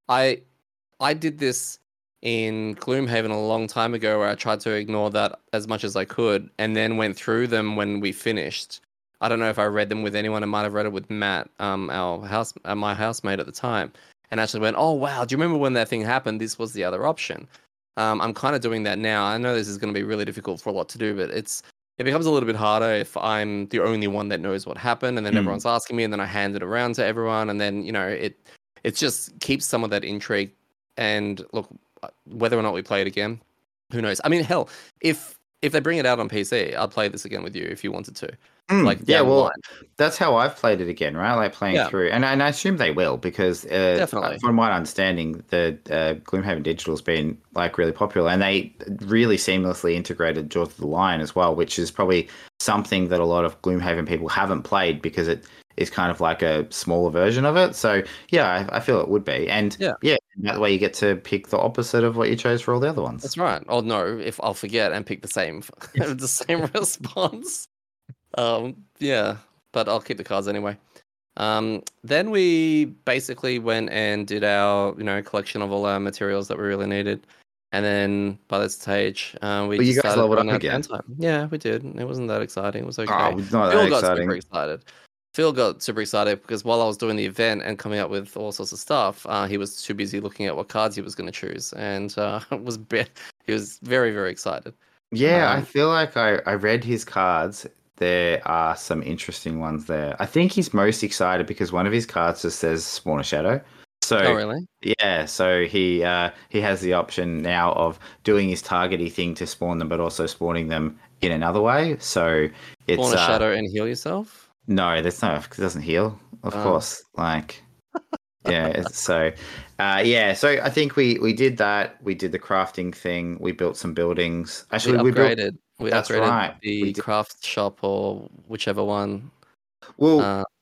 I I did this in Gloomhaven a long time ago, where I tried to ignore that as much as I could, and then went through them when we finished. I don't know if I read them with anyone. I might have read it with Matt, um, our house, uh, my housemate at the time, and actually went, "Oh wow, do you remember when that thing happened? This was the other option." Um, I'm kind of doing that now. I know this is going to be really difficult for a lot to do, but it's it becomes a little bit harder if I'm the only one that knows what happened, and then Mm. everyone's asking me, and then I hand it around to everyone, and then you know it it just keeps some of that intrigue. And look, whether or not we play it again, who knows? I mean, hell, if if they bring it out on P C, I'll play this again with you if you wanted to. Mm, Like, yeah, down the well, line. that's how I've played it again, right? Like playing Yeah. through, and, and I assume they will, because uh, Definitely. from my understanding, the uh, Gloomhaven Digital's been like really popular, and they really seamlessly integrated Jaws of the Lion as well, which is probably something that a lot of Gloomhaven people haven't played, because it is kind of like a smaller version of it. So yeah, I, I feel it would be, and Yeah. yeah, that way you get to pick the opposite of what you chose for all the other ones. That's right. Oh no, if I'll forget and pick the same the same response. Um, yeah, but I'll keep the cards anyway. Um, then we basically went and did our, you know, collection of all our materials that we really needed, and then by that stage, uh, we But you just guys started leveled up running out again. time. Yeah, we did. It wasn't that exciting. It was okay. Oh, it's not Phil that got exciting. super excited. Phil got super excited because while I was doing the event and coming up with all sorts of stuff, uh, he was too busy looking at what cards he was going to choose, and uh, was be- he was very very excited. Yeah, I Um, feel like I, I read his cards. There are some interesting ones there. I think he's most excited because one of his cards just says Spawn a Shadow. So Oh really? yeah, so he uh, he has the option now of doing his targety thing to spawn them, but also spawning them in another way. So it's Spawn a uh, shadow and heal yourself. no, that's no, it doesn't heal, of Oh. course. Like, yeah, it's- so, uh, yeah, so I think we we did that. We did the crafting thing. We built some buildings. Actually, we we, built. upgraded. We That's upgraded right. the We did- craft shop or whichever one. Well, Uh,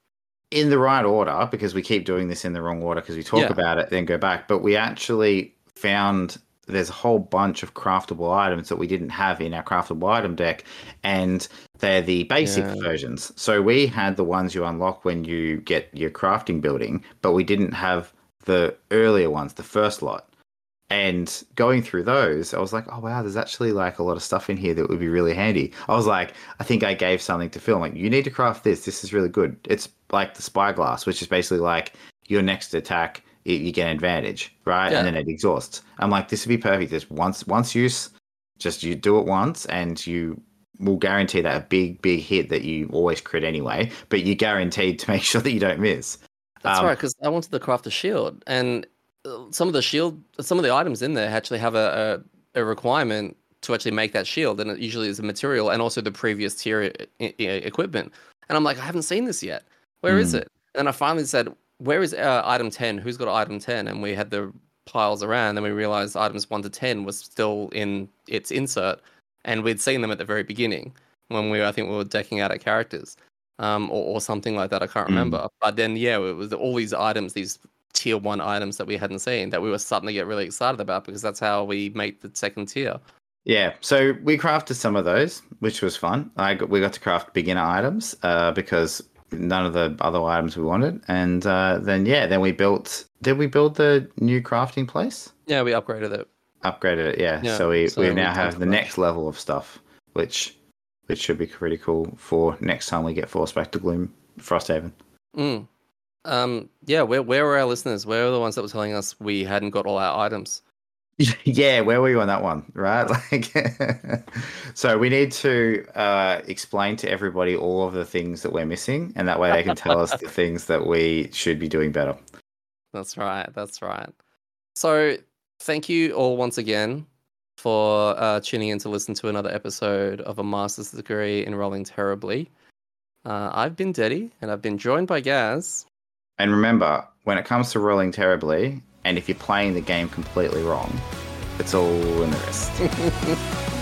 in the right order, because we keep doing this in the wrong order because we talk Yeah. about it, then go back. But we actually found there's a whole bunch of craftable items that we didn't have in our craftable item deck, and they're the basic Yeah. versions. So we had the ones you unlock when you get your crafting building, but we didn't have the earlier ones, the first lot. And going through those, I was like, oh, wow, there's actually like a lot of stuff in here that would be really handy. I was like, I think I gave something to Phil. I'm like, you need to craft this. This is really good. It's like the Spyglass, which is basically like your next attack, you you get an advantage, right? Yeah. And then it exhausts. I'm like, this would be perfect. Just once, once use, just you do it once and you will guarantee that a big, big hit that you always crit anyway, but you guaranteed to make sure that you don't miss. That's Um, right, because I wanted to craft a shield, and uh, some of the shield, some of the items in there actually have a, a, a requirement to actually make that shield, and it usually is a material and also the previous tier I- I- equipment. And I'm like, I haven't seen this yet. Where is Hmm. it? And I finally said, where is uh, item ten? Who's got item ten? And we had the piles around, and we realized items one to ten was still in its insert, and we'd seen them at the very beginning when we, I think, we were decking out our characters. Um, or, or something like that. I can't Mm. remember. But then, yeah, it was all these items, these tier one items that we hadn't seen that we were starting to get really excited about, because that's how we make the second tier. Yeah, so we crafted some of those, which was fun. I got, we got to craft beginner items uh, because none of the other items we wanted, and uh, then yeah, then we built. Did we build the new crafting place? Yeah, we upgraded it. Upgraded it, yeah. Yeah, so we, so we we now done have for the that. next level of stuff, which which should be pretty cool for next time we get forced back to Gloom Frosthaven. Mm. Um, yeah, where where were our listeners? Where were the ones that were telling us we hadn't got all our items? Yeah, where were you on that one, right? Like, so we need to uh, explain to everybody all of the things that we're missing, and that way they can tell us the things that we should be doing better. That's right. That's right. So thank you all once again for uh, tuning in to listen to another episode of A Master's Degree in Rolling Terribly. Uh, I've been Deddy, and I've been joined by Gaz. And remember, when it comes to rolling terribly, and if you're playing the game completely wrong, it's all in the wrist.